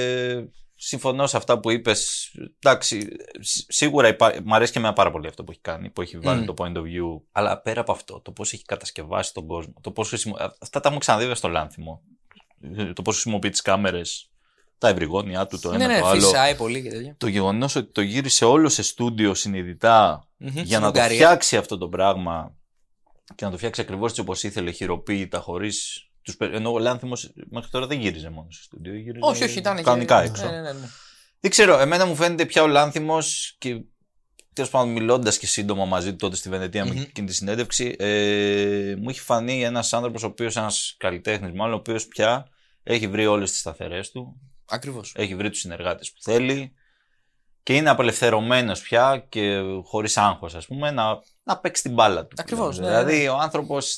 Συμφωνώ σε αυτά που είπες. Εντάξει, σίγουρα μ' αρέσει και εμένα πάρα πολύ αυτό που έχει κάνει, που έχει βάλει το point of view. Αλλά πέρα από αυτό, το πώς έχει κατασκευάσει τον κόσμο, αυτά τα έχουμε ξαναδεί στο Λάνθιμο. Το πώς χρησιμοποιεί τις κάμερες. Τα ευρυγόνια του, το ένα το άλλο. Φυσάει πολύ και τέτοια. Το γεγονός ότι το γύρισε όλο σε στούντιο συνειδητά για να το φτιάξει αυτό το πράγμα και να το φτιάξει ακριβώς έτσι όπως ήθελε, χειροποίητα, χωρίς. Ενώ ο Λάνθιμος μέχρι τώρα δεν γύριζε μόνο σε στούντιο. Όχι, ήταν κανονικά έξω. Ναι. Δεν ξέρω, εμένα μου φαίνεται πια ο Λάνθιμος και τέλος πάντων μιλώντας και σύντομα μαζί του τότε στη Βενετία με εκείνη τη συνέντευξη, μου έχει φανεί ένας άνθρωπος, ο οποίος, ένας καλλιτέχνης μάλλον, ο οποίος πια έχει βρει όλες τις σταθερές του. Ακριβώς. Έχει βρει τους συνεργάτες που θέλει. και είναι απελευθερωμένος πια και χωρίς άγχος, ας πούμε, να παίξει την μπάλα του. Ακριβώς. Δηλαδή ο άνθρωπος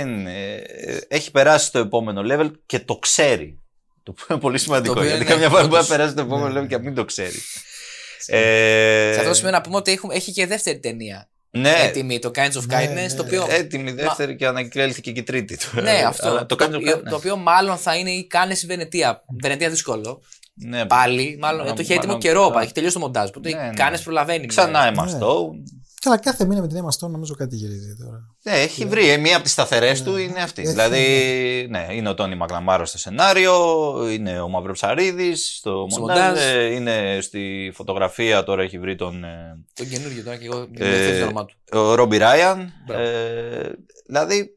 έχει περάσει στο επόμενο level και το ξέρει. Το οποίο είναι πολύ σημαντικό. Γιατί καμιά φορά μπορεί να περάσει στο επόμενο level και να μην το ξέρει. Σε αυτό το σημείο να πούμε ότι έχει και δεύτερη ταινία. Ναι. Έτοιμη, το Kinds of Kindness. Το οποίο... Έτοιμη δεύτερη και ανακρέλθηκε και η τρίτη. Ναι, αυτό. Το οποίο μάλλον θα είναι η Κάνες στη Βενετία. Βενετία δύσκολο. Ναι, πάλι, μάλλον το έχει έτοιμο καιρό. Έχει τελειώσει το μοντάζ. Οπότε Κάνες προλαβαίνει. Ξανά Emma Stone. Καλά, κάθε μήνα με την Emma Stone νομίζω κάτι γυρίζει τώρα. Ναι, έχει βρει. Μία από τις σταθερές του είναι αυτή. Δηλαδή, ναι, είναι ο Τόνι Μακλαμάρο στο σενάριο, είναι ο Μαυροψαρίδης στο μοντάζ, είναι στη φωτογραφία, τώρα έχει βρει τον καινούργιο τώρα και εγώ δεν θέλω το όνομά του. Ο Ρόμπι Ράιαν. Δηλαδή,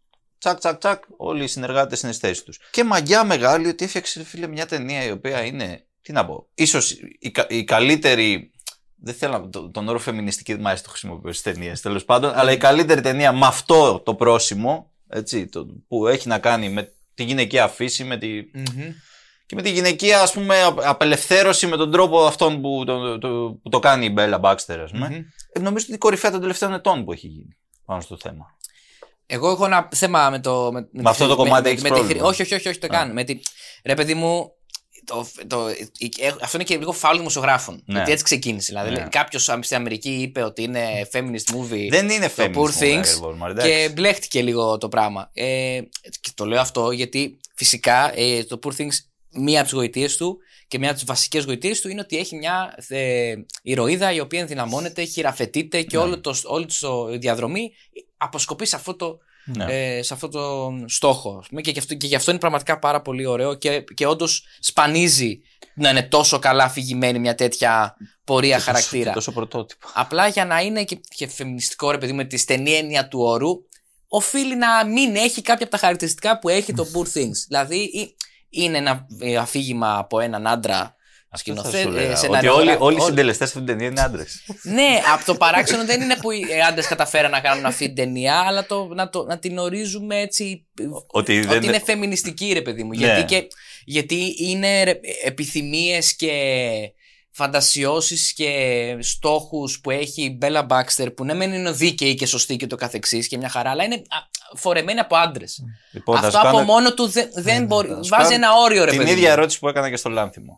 τσακ, όλοι οι συνεργάτες είναι στη θέση τους. Και μαγιά μεγάλη ότι έφτιαξε, φίλε, μια ταινία η οποία είναι, τι να πω, ίσως η καλύτερη. Δεν θέλω τον όρο φεμινιστική, δεν μ' αρέσει το χρησιμοποιώ στις ταινίες, τέλος πάντων, αλλά η καλύτερη ταινία με αυτό το πρόσημο, έτσι, που έχει να κάνει με τη γυναικεία φύση, και με τη γυναικεία, ας πούμε, απελευθέρωση με τον τρόπο αυτόν που το κάνει η Μπέλα Μπάξτερ, ας πούμε. Νομίζω ότι είναι η κορυφαία των τελευταίων ετών που έχει γίνει πάνω στο θέμα. Εγώ έχω ένα θέμα με αυτό το κομμάτι έχεις πρόβλημα. Όχι, το κάνω. Ρε παιδί μου, αυτό είναι και λίγο φάουλ δημοσιογράφων. Ναι. Γιατί έτσι ξεκίνησε. Δηλαδή, κάποιος στην Αμερική είπε ότι είναι feminist movie. Δεν είναι feminist Poor Things. Και μπλέχτηκε λίγο το πράγμα. Και το λέω αυτό γιατί φυσικά το Poor Things, μία από τις γοητείες του και μία από τις βασικές γοητείες του είναι ότι έχει μια ηρωίδα η οποία ενδυναμώνεται, χειραφετείται και όλη τη διαδρομή αποσκοπεί σε αυτό το. Σε αυτό το στόχο. Και γι' αυτό είναι πραγματικά πάρα πολύ ωραίο και όντως σπανίζει να είναι τόσο καλά αφηγημένη μια τέτοια πορεία χαρακτήρα. Και τόσο πρωτότυπο. Απλά για να είναι και φεμινιστικό, ρε παιδί, με τη στενή έννοια του όρου, οφείλει να μην έχει κάποια από τα χαρακτηριστικά που έχει το Poor Things. Δηλαδή είναι ένα αφήγημα από έναν άντρα σκηνοθέτη. Ότι όλοι οι συντελεστές αυτήν την ταινία είναι άντρες. Ναι, από το παράξενο δεν είναι που οι άντρες καταφέραν να κάνουν αυτή την ταινία, αλλά να την ορίζουμε έτσι. Ότι είναι φεμινιστική, ρε παιδί μου. Ναι. Γιατί είναι επιθυμίες και φαντασιώσεις και στόχους που έχει η Μπέλα Μπάξτερ, που ναι, μεν είναι δίκαιοι και σωστοί και το καθεξής και μια χαρά, αλλά είναι φορεμένοι από άντρες. Λοιπόν, αυτό από μόνο του δεν μπορεί. Βάζει ένα όριο, ρε παιδί. Την ίδια ερώτηση που έκανα και στο Λάνθιμο.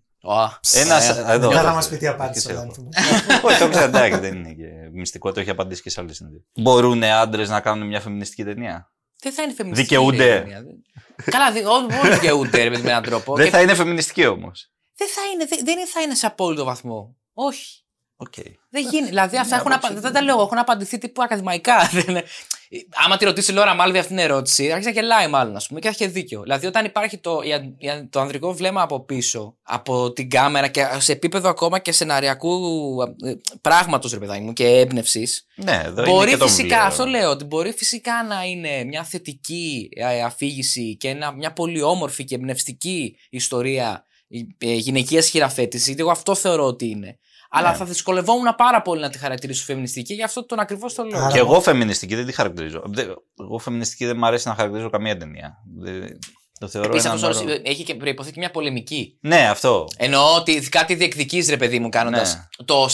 Δεν θα μας πει τι απάντησε στο Λάνθιμο. Όχι, το ξέρετε, δεν είναι και μυστικό, το έχει απαντήσει και σε άλλες συνεδρίες. Μπορούν άντρες να κάνουν μια φεμινιστική ταινία? Δεν θα είναι φεμινιστική. Δικαιούνται. Καλά, όλοι δικαιούνται με έναν τρόπο. Δεν θα είναι φεμινιστική όμως. Δεν θα είναι σε απόλυτο βαθμό. Όχι. Okay. Δεν γίνει. Δηλαδή αυτά δεν τα λέω. Έχουν απαντηθεί τύπου ακαδημαϊκά. Άμα τη ρωτήσει η Λόρα Μάλβι αυτήν την ερώτηση, άρχισε να γελάει μάλλον, ας πούμε, και θα είχε δίκιο. Δηλαδή όταν υπάρχει το ανδρικό βλέμμα από πίσω, από την κάμερα και σε επίπεδο ακόμα και σεναριακού πράγματος, ρε παιδάκι μου, και έμπνευσης. Ναι, εδώ μπορεί είναι και φυσικά, το αυτό λέω, ότι μπορεί φυσικά να είναι μια θετική αφήγηση και μια πολύ όμορφη και εμπνευστική ιστορία γυναικείας χειραφέτηση, γιατί εγώ αυτό θεωρώ ότι είναι. Αλλά θα δυσκολευόμουν πάρα πολύ να τη χαρακτηρίσω φεμινιστική, γι' αυτό τον ακριβώς το λέω. Και εγώ φεμινιστική δεν τη χαρακτηρίζω. Εγώ φεμινιστική δεν μου αρέσει να χαρακτηρίζω καμία ταινία. Το θεωρώ. Επίσης αυτός έχει και προϋποθέτει μια πολεμική. Ναι, αυτό. Εννοώ ότι κάτι διεκδικείς, ρε παιδί μου, κάνοντας.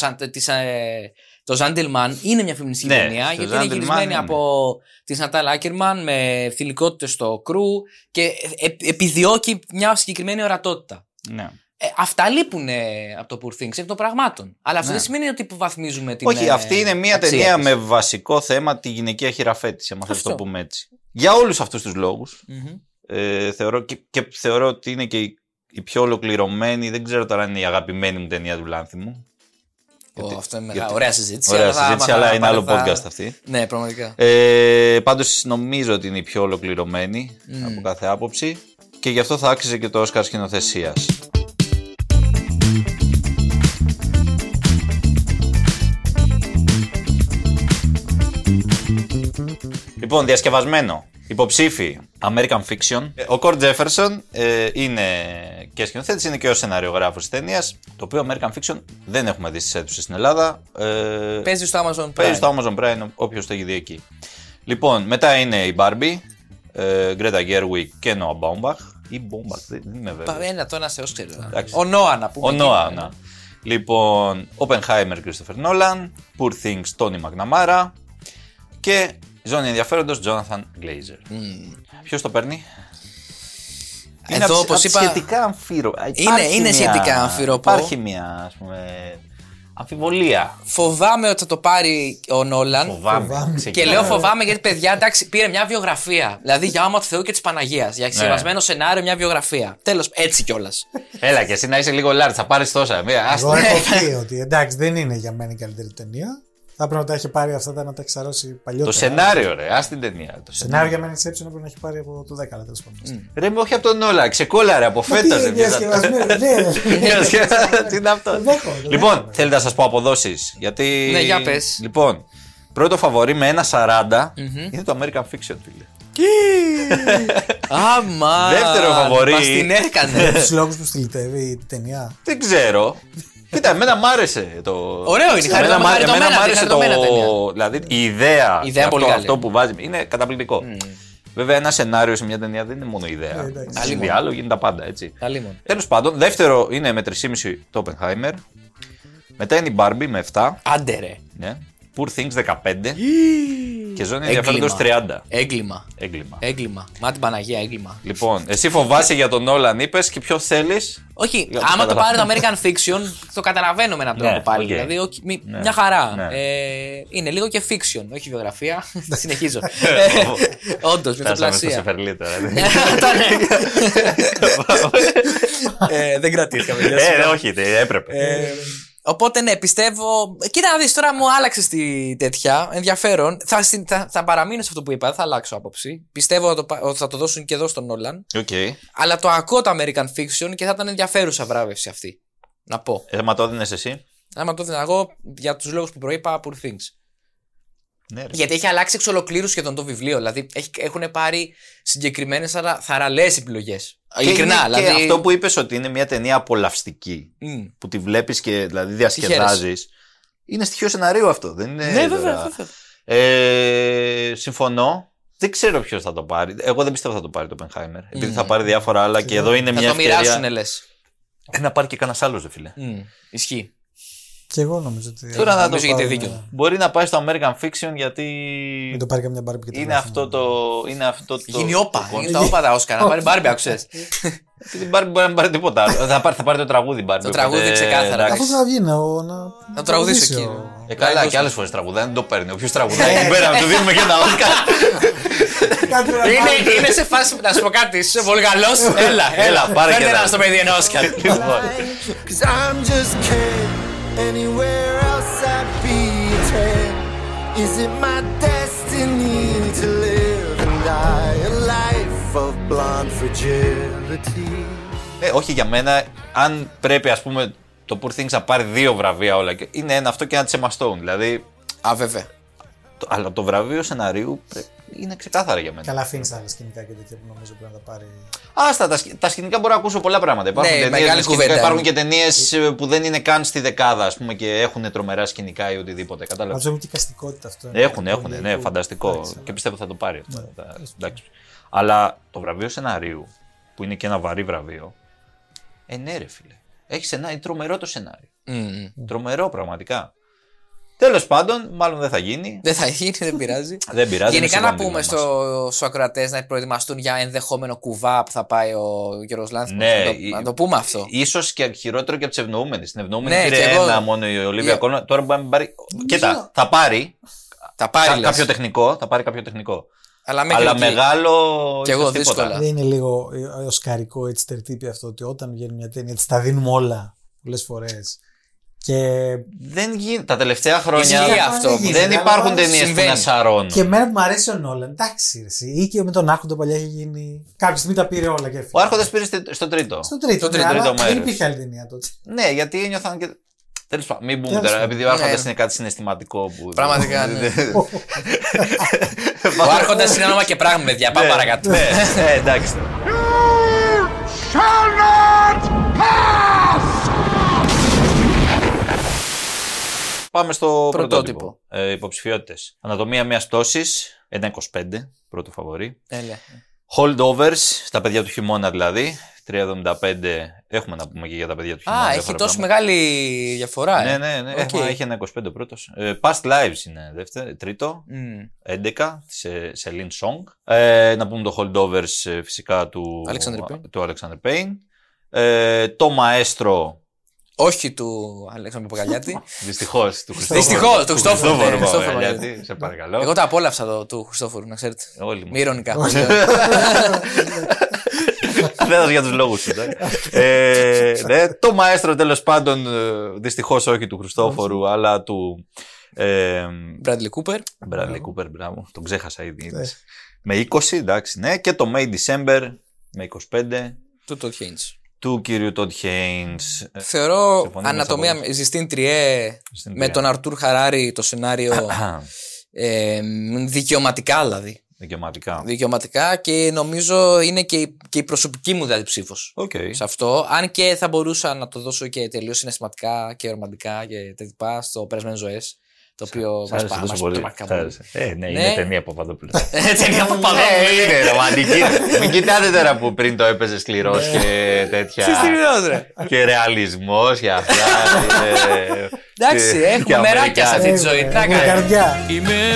Το Ζάντελμαν είναι μια φεμινιστική ταινία, γιατί είναι γυρισμένη από τη Νατάλ Άκερμαν με θηλυκότητες στο κρου και επιδιώκει μια συγκεκριμένη ορατότητα. Ναι. Αυτά λείπουν από το Poor Things, εκ των πραγμάτων. Αλλά αυτό δεν σημαίνει ότι υποβαθμίζουμε την. Όχι, αυτή είναι μια ταινία με βασικό θέμα τη γυναικεία χειραφέτηση, αν θέλει να το πούμε έτσι. Για όλους αυτούς τους λόγους. Θεωρώ και θεωρώ ότι είναι και η πιο ολοκληρωμένη. Δεν ξέρω τώρα αν είναι η αγαπημένη μου ταινία του Λάνθιμου. Αυτό είναι μεγάλη. Ωραία συζήτηση. Ωραία συζήτηση, αλλά είναι άλλο podcast αυτή. Ναι, πραγματικά. Πάντως νομίζω ότι είναι η πιο ολοκληρωμένη από κάθε άποψη και γι' αυτό θα άξιζε και το Όσκαρ σκηνοθεσίας. Λοιπόν, διασκευασμένο. Υποψήφοι American Fiction. Ο Κορτ Τζέφερσον είναι και σκηνοθέτης, είναι και ο σεναριογράφος της ταινίας. Το οποίο American Fiction δεν έχουμε δει στις αίθουσες στην Ελλάδα. Παίζει στο Amazon Prime. Παίζει στο Amazon Prime, όποιος το έχει δει εκεί. Λοιπόν, μετά είναι η Barbie, Greta Gerwig και Noah Baumbach. Ή Baumbach, δεν είμαι βέβαιος. Ένα το ένα σε Όσκαρ. Ο Noah, να πούμε. Ο Noah, ναι. Λοιπόν, Oppenheimer, Christopher Nolan, Poor Things, Tony McNamara και ζώνη ενδιαφέροντος, Jonathan Glazer. Ποιος το παίρνει? Είναι Εδώ, όπως είπα, σχετικά αμφίρο. είναι σχετικά αμφίροπο. Υπάρχει μια, ας πούμε, αμφιβολία. Φοβάμαι ότι θα το πάρει ο Νόλαν. Φοβάμαι. Και λέω φοβάμαι γιατί, παιδιά, εντάξει, πήρε μια βιογραφία. Δηλαδή για όνομα του Θεού και της Παναγίας. Για συμβασμένο σενάριο, μια βιογραφία. Τέλος, έτσι κιόλας. Έλα και εσύ να είσαι λίγο large, θα πάρεις τόσα. Εγώ έχω πει ότι εντάξει, δεν είναι για μένα η καλύτερη ταινία. Θα πρέπει να τα έχει πάρει αυτά να τα εξαρρώσει παλιότερα. Το σενάριο, ρε, ας την ταινία. Το σενάριο για μένα Inception πρέπει να έχει πάρει από το 10, τέλος πάντων. Ρε, όχι από τον Όλα, ξεκόλα, ρε, από φέτος. Τι είναι αυτό? Λοιπόν, θέλετε να σας πω αποδόσεις? Γιατί. Ναι, για πες. Λοιπόν, πρώτο φαβορί με 1,40 είναι το American Fiction, φίλε. Άμα. Δεύτερο φαβορί. Μας την έκανε. Τους λόγους που στυλιτεύει η ταινία. Δεν ξέρω. Κοίτα, εμένα μ' άρεσε το. Ωραίο είναι, Εμένα μ' άρεσε χαριτωμένα ταινία. Δηλαδή η ιδέα. πολύ Αυτό καλή. που βάζει είναι καταπληκτικό. Βέβαια, ένα σενάριο σε μια ταινία δεν είναι μόνο ιδέα. Στην διάλογο είναι τα πάντα, έτσι. Τέλος πάντων, δεύτερο είναι με 3,5 το Oppenheimer. Μετά είναι η Barbie με 7. Άντε ρε. Ναι. Poor Things 15. Και ζώνη ενδιαφέροντος 30. Έγκλημα. Μα την Παναγία, έγκλημα. Λοιπόν, εσύ φοβάσαι για τον Όλαν, είπες, και ποιο θέλεις? Όχι, άμα το πάρει το American Fiction, το καταλαβαίνω με έναν τρόπο πάλι. Δηλαδή, μια χαρά. Είναι λίγο και fiction, όχι βιογραφία. Συνεχίζω. Όντως, με Φτάσαμε στο Δεν κρατήθηκαμε. Όχι, έπρεπε. Οπότε ναι, πιστεύω. Κοίτα να δεις, τώρα μου άλλαξε τη τέτοια. Ενδιαφέρον. Θα παραμείνω σε αυτό που είπα, θα αλλάξω άποψη. Πιστεύω ότι θα το δώσουν και εδώ στον Νόλαν. Okay. Αλλά το ακούω το American Fiction και θα ήταν ενδιαφέρουσα βράβευση αυτή. Να πω. Άμα το έδινες εσύ? Άμα το έδινα εγώ, για τους λόγους που προείπα, Poor Things. Ναι, γιατί έχει αλλάξει εξ ολοκλήρου σχεδόν το βιβλίο. Δηλαδή έχουν πάρει συγκεκριμένες θαραλέες επιλογές. Ειλικρινά. Και αυτό που είπες ότι είναι μια ταινία απολαυστική, που τη βλέπεις και δηλαδή διασκεδάζεις, είναι στοιχείο σεναρίου αυτό. Δεν είναι. Ναι, βέβαια. Συμφωνώ. Δεν ξέρω ποιος θα το πάρει. Εγώ δεν πιστεύω θα το πάρει το Oppenheimer. Επειδή θα πάρει διάφορα άλλα και εδώ είναι μια ευκαιρία. Θα το μοιράσουν, λες. Να πάρει και κανένας άλλος, δε φίλε. Ισχύει. Και εγώ νομίζω ότι. Τώρα να το έχετε δίκιο. Μπορεί να πάει στο American Fiction γιατί. Μην το πάρει καμιά Barbie και είναι αυτό το. Γίνει όπα. Είναι τα όπα τα Όσκαρ. Να πάρει Barbie, άκουσες. Την Barbie μπορεί να πάρει τίποτα άλλο. Θα πάρει το τραγούδι Barbie. Το τραγούδι ξεκάθαρα. Αυτό θα βγει να τραγουδήσει εκεί. Καλά, και άλλες φορές τραγουδάει, δεν το παίρνει. Όποιος τραγουδάει εκεί πέρα, να του δίνουμε και ένα Όσκαρ. Είναι σε φάση να σου πω κάτι. Είσαι πολύ καλός. Έλα, πάρε και ένα στο παιδί ένα Όσκαρ. Anywhere else I'd be a 10. Is it my destiny to live and die a life of blonde fragility? Όχι για μένα, αν πρέπει ας πούμε το Poor Things να πάρει 2 βραβεία όλα, είναι ένα αυτό και ένα της Emma Stone, δηλαδή. Βέβαια. Αλλά το βραβείο σεναρίου είναι ξεκάθαρα για μένα. Καλά, αφήνεις άλλα σκηνικά και τέτοια που νομίζω πρέπει να τα πάρει. Άστα, τα σκηνικά μπορώ να ακούσω πολλά πράγματα. Υπάρχουν και ταινίες που δεν είναι καν στη δεκάδα, ας πούμε, και έχουν τρομερά σκηνικά ή οτιδήποτε. Κατάλαβες. Έχουν και καστικότητα αυτό. Έχουν, ναι, φανταστικό. Και πιστεύω θα το πάρει αυτό. Αλλά το βραβείο σεναρίου, που είναι και ένα βαρύ βραβείο, ναι, ρε φίλε. Έχει σενάριο, τρομερό το σενάριο. Τρομερό, πραγματικά. Τέλος πάντων, μάλλον δεν θα γίνει. Δεν θα γίνει, δεν πειράζει. Δεν πειράζει. Γενικά να πούμε στους ακροατές να προετοιμαστούν για ενδεχόμενο κουβά που θα πάει ο Γιώργος Λάνθιμος. Ναι, να το πούμε αυτό. Ίσως και χειρότερο και από τις ευνοούμενες. Στην ευνοούμενη πήρε ένα μόνο η Ολίβια Κόλμαν. Τώρα μπορεί να πάρει. Κοίτα, θα πάρει κάποιο τεχνικό. Θα πάρει κάποιο τεχνικό. Αλλά μεγάλο. Και εγώ δύσκολα. Δεν είναι λίγο οσκαρικό έτσι τερτύπη αυτό ότι όταν βγαίνει μια ταινία της τα δίνουμε όλα πολλές φορές. Και δεν γίνεται. Τα τελευταία χρόνια αυτό. Δεν υπάρχουν ταινίες που να σαρώνουν. Και εμένα που μου αρέσει ο Νόλαν, εντάξει, ή και με τον Άρχοντα παλιά είχε γίνει. Κάποια στιγμή τα πήρε όλα και έφυγε. Ο Άρχοντας πήρε στο τρίτο. Στο τρίτο μέρος. Δεν υπήρχε άλλη ταινία τότε. Ναι, γιατί ένιωθαν και. Τέλος πάντων, μην πούμε τώρα, επειδή ο Άρχοντας είναι κάτι συναισθηματικό που. Πραγματικά. Ο Άρχοντας είναι όνομα και πράγμα, παιδιά. Πάμε παρακάτω. Ναι, εντάξει. Πάμε στο πρωτότυπο. Υποψηφιότητες. Ανατομία μιας πτώσης, 1,25, πρώτο φαβορί. Holdovers, στα παιδιά του χειμώνα δηλαδή, 3,75. Έχουμε να πούμε και για τα παιδιά του χειμώνα. Έχει τόσο μεγάλη διαφορά. Ναι. Έχει ένα 25 πρώτος. Past Lives είναι τρίτο. 11 σε Lin Song. Να πούμε το Holdovers φυσικά του Alexander Payne. Το Maestro. Όχι του Αλέξανδρου Παπαγαλιάτη. Δυστυχώς, του Χριστόφορου Παπαγαλιάτη. Σε παρακαλώ. Εγώ το απόλαυσα του Χριστόφορου, να ξέρετε. Μη ειρωνικά. Δεν για τους λόγους του. Το Μαέστρο τέλος πάντων, δυστυχώς όχι του Χριστόφορου, αλλά του Bradley Cooper. Bradley Cooper, μπράβο. Τον ξέχασα ήδη. Με 20, εντάξει, ναι. Και το May December με 25. Του Todd Haynes. Του κύριου Todd Haynes. Θεωρώ ανατομία Ζιστίν Τριέ με τον Αρτούρ Χαράρι το σενάριο δικαιωματικά δηλαδή. Δικαιωματικά και νομίζω είναι και η προσωπική μου δηλαδή ψήφος σε αυτό. Αν και θα μπορούσα να το δώσω και τελείως συναισθηματικά και ρομαντικά και τέτοια στο Περασμένες Ζωές. Το οποίο μας πολύ. Ναι, είναι ταινία Παπαδόπουλου. Ταινία Παπαδόπουλου. Είναι ρομαντική. Μην κοιτάτε τώρα που πριν το έπαιζε σκληρός και τέτοια. Και ρεαλισμός και αυτά. Εντάξει, έχουμε μεράκια σε αυτή τη ζωή. Είμαι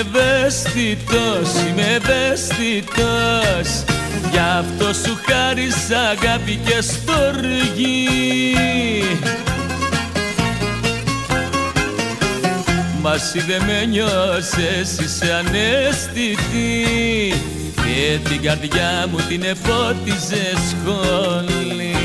ευαίσθητος, γι' αυτό σου χάρισα αγάπη και στοργή. Μα εσύ δεν με νιώσες, είσαι αναίσθητη και την καρδιά μου την επότιζες σχόλη.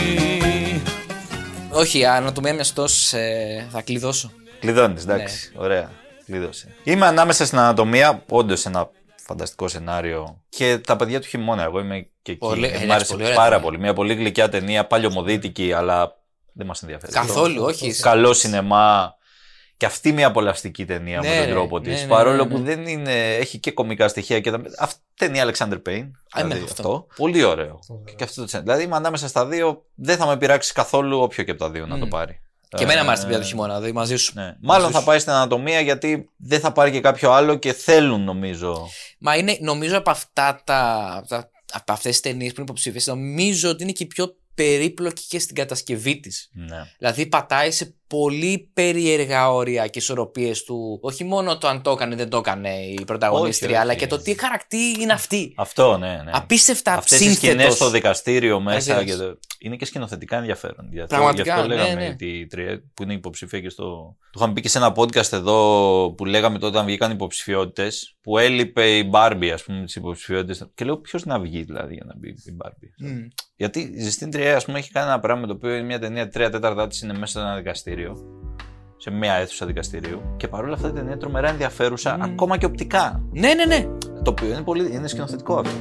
Όχι, ανατομία μιας τόσης θα κλειδώσω. Κλειδώνεις, εντάξει, ωραία, κλειδώσε. Είμαι ανάμεσα στην ανατομία, όντως ένα φανταστικό σενάριο. Και τα παιδιά του χειμώνα, εγώ είμαι και εκεί. Μ' άρεσε πάρα πολύ. Μια πολύ γλυκιά ταινία, παλιωμοδίτικη, αλλά δεν μας ενδιαφέρει. Καθόλου, όχι. Καλό σινεμά. Και αυτή μια απολαυστική ταινία με τον τρόπο της. Παρόλο που δεν είναι, έχει και κωμικά στοιχεία. Και αυτή ταινία Alexander Payne. Δηλαδή αυτό. Πολύ ωραίο. Και αυτό το δηλαδή είμαι ανάμεσα στα δύο. Δεν θα με πειράξει καθόλου όποιο και από τα δύο να το πάρει. Και εμένα μου άρεσε την παιδιά του χειμώνα, δηλαδή μαζί σου. Μάλλον θα πάει στην ανατομία γιατί δεν θα πάρει και κάποιο άλλο και θέλουν νομίζω. Μα είναι νομίζω από αυτές τις ταινίες που είναι υποψήφιες, νομίζω ότι είναι και πιο περίπλοκη και στην κατασκευή της. Δηλαδή πατάει σε πολύ περίεργα όρια και ισορροπίες του. Όχι μόνο το αν το έκανε ή δεν το έκανε η πρωταγωνίστρια, αλλά και το τι χαρακτήρι είναι αυτή. Αυτό, ναι. Απίστευτα αυτές οι σκηνές στο δικαστήριο μέσα. Και είναι και σκηνοθετικά ενδιαφέρον. Πραγματικά. Γι' αυτό λέγαμε που είναι υποψήφια και στο. Το είχαμε πει και σε ένα podcast εδώ που λέγαμε τότε όταν βγήκαν υποψηφιότητες, που έλειπε η Barbie, ας πούμε, τις υποψηφιότητες. Και λέω ποιος να βγει δηλαδή για να μπει η Barbie. Γιατί η Ζεστήν Τριέ, ας πούμε, έχει κάνει ένα πράγμα το οποίο είναι μια ταινία 3/4 της είναι μέσα σε ένα δικαστήριο. Σε μια αίθουσα δικαστηρίου. Και παρόλα αυτά η ταινία είναι τρομερά ενδιαφέρουσα, ακόμα και οπτικά. Ναι. Το οποίο είναι σκηνοθετικό αυτό.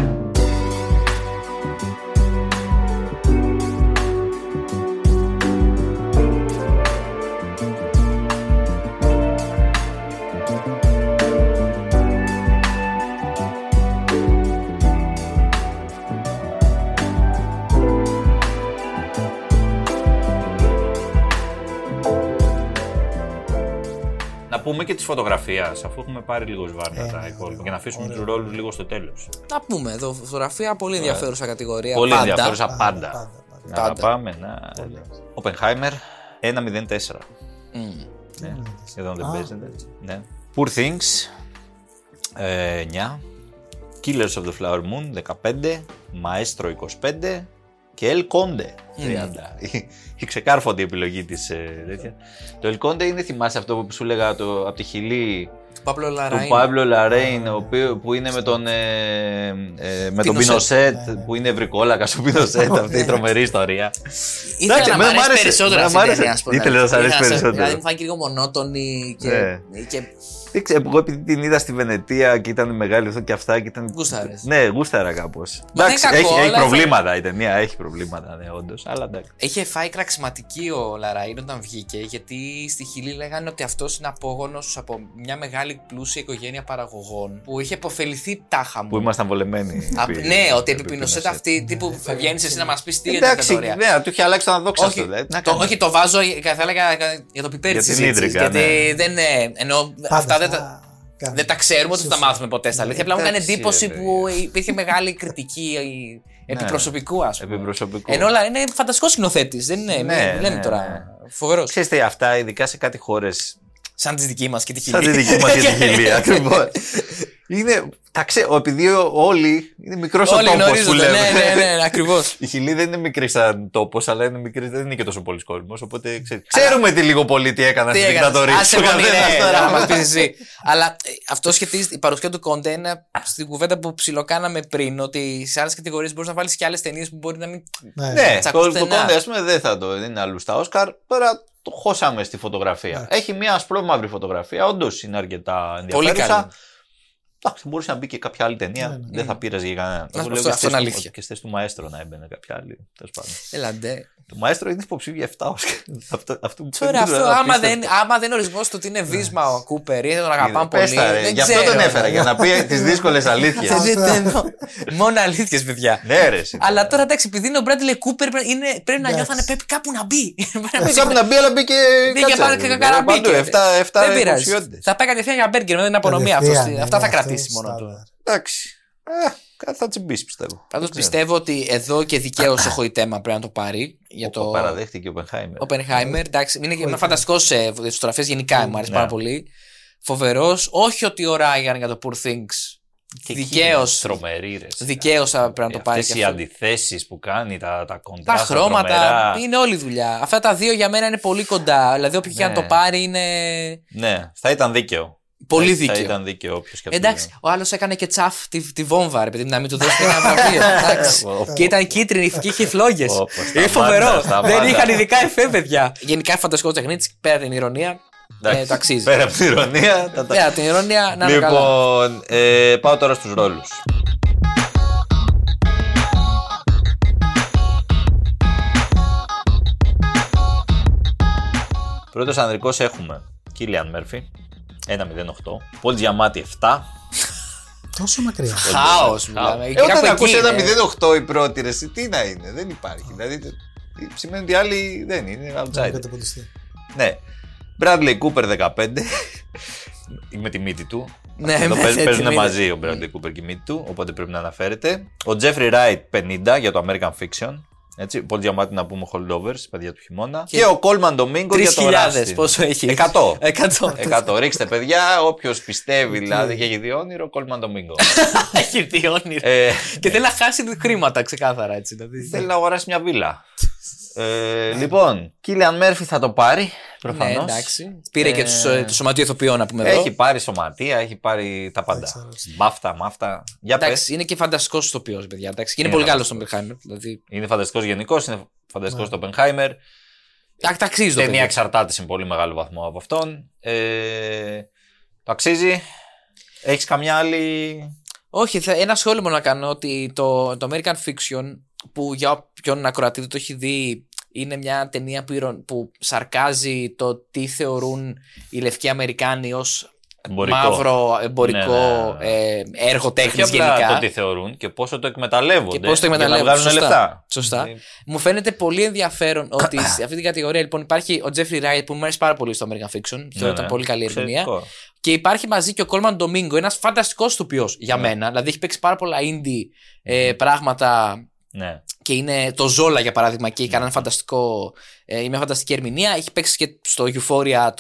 Να πούμε και τη φωτογραφία, αφού έχουμε πάρει λίγο σβάρνα τα υπόλοιπα, και να αφήσουμε τους ρόλους λίγο στο τέλος. Να πούμε εδώ, φωτογραφία πολύ ενδιαφέρουσα κατηγορία. Πολύ ενδιαφέρουσα πάντα. Να πάμε. Oppenheimer 1.04. Εδώ δεν παίζεται. Poor Things 9. Killers of the Flower Moon 15. Maestro 25. Και El Conde 30. Η ξεκάρφωντη επιλογή της τέτοια. Το El Conde είναι, θυμάσαι αυτό που σου έλεγα από τη Χιλή του Παύλο Λαρέιν, που είναι με τον Πινοσέτ, που είναι ευρικόλακας ο Πινοσέτ, αυτή η τρομερή ιστορία. Ήθελα να μ' αρέσει περισσότερο αυτή η ταινία. Ήθελε να σ' αρέσει περισσότερο. Δηλαδή μου φάνηκε λίγο μονότονη και... Εγώ επειδή την είδα στη Βενετία και ήταν μεγάλη αυτό και αυτά. Γούσταρες. Ναι, γούσταρα κάπως. Εντάξει, έχει προβλήματα η ταινία, έχει προβλήματα, ναι, όντως. Αλλά εντάξει. Είχε φάει κραξιματική ο Λαραΐν όταν βγήκε, γιατί στη Χιλή λέγανε ότι αυτός είναι απόγονος από μια μεγάλη πλούσια οικογένεια παραγωγών που είχε υποφεληθεί τάχα μου. Που ήμασταν βολεμένοι. Ναι, ότι επί Πινοσέτ αυτή τύπου βγαίνεις εσύ να μας πεις τι εντάξει, ναι, του είχε αλλάξει το αναδόξαστο. Όχι, το βάζω, θα έλεγα για το πιπέρι της συζήτησης. Γιατί δεν εννοώ αυτά. Δεν τα ξέρουμε, ότι θα τα μάθουμε ποτέ στα αλήθεια. Απλά μου έκανε εντύπωση που υπήρχε μεγάλη κριτική Επιπροσωπικού, ας πούμε. Επιπροσωπικού. Ενώ όλα είναι φανταστικός σκηνοθέτης. Δεν είναι. Ναι, λένε τώρα. Φοβερός. Ξέρετε, αυτά ειδικά σε κάτι χώρες. Σαν τη δική μας και τη Χιλή. Σαν τη δική μας και τη Χιλή, ακριβώς. Είναι. Επειδή όλοι είναι μικρός ο τόπος που λέμε. Ναι, ακριβώς. Η Χιλή δεν είναι μικρή σαν τόπος, αλλά είναι μικρή, δεν είναι και τόσο πολλής κόσμος. Οπότε ξέρουμε τι λίγο πολύ τι έκανα στη δικτατορία. Αλλά αυτό σχετίζεται. Η παρουσία του Κόντε είναι στην κουβέντα που ψιλοκάναμε πριν, ότι σε άλλες κατηγορίες μπορείς να βάλεις και άλλες ταινίες που μπορεί να μην. Ναι, το Κόντε, ας πούμε, δεν θα το είναι αλλού στα Όσκαρ. Τώρα το χώσαμε στη φωτογραφία. Έχει μια ασπρόμαυρη φωτογραφία, όντως είναι αρκετά ενδιαφέρουσα. Εντάξει, μπορούσε να μπει και κάποια άλλη ταινία. Δεν θα πείραζε για κανέναν. Αυτό είναι αλήθεια. Και στες του Μαέστρο να έμπαινε κάποια άλλη. Ελάτε. Το Μαέστρο είναι υποψήφιο για 7 Όσκαρ. Άμα δεν είναι ορισμός του ότι είναι βίσμα ο Κούπερ ή τον αγαπάμε πολύ. Γι' αυτό τον έφερα, για να πει τις δύσκολες αλήθειες. Μόνο αλήθειες, παιδιά. Αλλά τώρα εντάξει, επειδή είναι ο Μπράντλι Κούπερ, πρέπει να νιώθανε πρέπει κάπου να μπει. Κάπου να μπει, αλλά μπήκε. Δεν πειράζει. Θα πάει κατευθείαν για μπέργκερ, δεν είναι απονομή αυτό. Αυτά θα κρατήσει μόνο του. Εντάξει. Κάτι θα τσιμπήσει, πιστεύω. Πάντως πιστεύω ότι εδώ και δικαίως ο Χοϊτέμα πρέπει να το πάρει. Το παραδέχτηκε ο Οπενχάιμερ. Εντάξει, είναι φανταστικός σε φωτογραφίες γενικά, μου αρέσει πάρα πολύ. Φοβερός. Όχι ότι ο Ράιγαν για το Poor Things. Δικαίως. Δικαίως πρέπει να το πάρει. Αυτές οι αντιθέσεις που κάνει, τα κοντράστα. Τα χρώματα. Είναι όλη η δουλειά. Αυτά τα δύο για μένα είναι πολύ κοντά. Δηλαδή, όποιο και να το πάρει είναι. Ναι, θα ήταν δίκαιο. Πολύ δίκαιο. Θα ήταν δίκαιο όποιος και εντάξει, ο άλλος έκανε και τσαφ τη βόμβα, ρε παιδί, να μην του δώσει ένα βραβείο. Και ήταν κίτρινη και είχε φλόγες. Είναι φοβερό. Δεν είχαν ειδικά εφέ, παιδιά. Γενικά φανταστικό τεχνίτη, πέρα την ηρωνία. Το αξίζει. Πέρα από την ηρωνία. Πέρα την ηρωνία, να είναι καλά. Λοιπόν, πάω τώρα στους ρόλους. Πρώτος ανδρικός έχουμε Κίλιαν Μέρφι, 1.08. Πολ Τζιαμάτι 7. Τόσο μακριά. Χάος, μιλάμε. Όταν ακούς 1.08 η πρώτη, ρε, τι να είναι, δεν υπάρχει. Δηλαδή σημαίνει ότι οι άλλοι δεν είναι outsider. Ναι. Bradley Cooper 15. Με τη μύτη του. Εδώ παίζουν μαζί ο Bradley Cooper και η μύτη του, οπότε πρέπει να αναφέρεται. Ο Jeffrey Wright 50 για το American Fiction. Έτσι, Πολ Τζιαμάτι να πούμε holdovers, παιδιά του χειμώνα. Και ο Κόλμαν Ντομίνγκο για το Rustin. Πόσο έχει? 100. Ρίξτε, παιδιά, όποιος πιστεύει δηλαδή και έχει δει όνειρο, Κόλμαν Ντομίνγκο. Έχει δει όνειρο. Και θέλει να χάσει χρήματα, ξεκάθαρα έτσι. Θέλει να αγοράσει μια βίλα. Λοιπόν, Κίλιαν Μέρφι θα το πάρει. Προφανώς. Ναι, εντάξει. Πήρε και το σωματείο ηθοποιών, να πούμε εδώ. Έχει πάρει σωματεία, έχει πάρει τα πάντα. Μπάφτα, μάφτα. Εντάξει, είναι και φανταστικός ηθοποιός, παιδιά. Εντάξει. Και είναι πολύ καλό στον Οπενχάιμερ. Δηλαδή... Είναι φανταστικός γενικώς, είναι φανταστικός στο Οπενχάιμερ. Το αξίζει το ταινία εξαρτάται σε πολύ μεγάλο βαθμό από αυτόν. Το αξίζει. Έχεις καμιά άλλη? Όχι, ένα σχόλιο μόνο να κάνω ότι το American Fiction, που για όποιον ακροατή το έχει δει, είναι μια ταινία που σαρκάζει το τι θεωρούν οι λευκοί Αμερικάνοι ως μαύρο εμπορικό έργο τέχνης γενικά. Όχι απλά το τι θεωρούν και πόσο το εκμεταλλεύονται. Και πώς το εκμεταλλεύονται. Για να βγάλουν λεφτά. Σωστά. Μου φαίνεται πολύ ενδιαφέρον ότι σε αυτή την κατηγορία λοιπόν υπάρχει ο Jeffrey Wright που μου αρέσει πάρα πολύ στο American Fiction. Θεωρώ ήταν πολύ καλή ερμηνεία. Και υπάρχει μαζί και ο Κόλμαν Ντομίνγκο, ένας φανταστικός ηθοποιός για μένα. Δηλαδή έχει παίξει πάρα πολλά indie πράγματα. Ναι. Και είναι το Ζόλα για παράδειγμα και έκανε μια φανταστική ερμηνεία. Έχει παίξει και στο Euphoria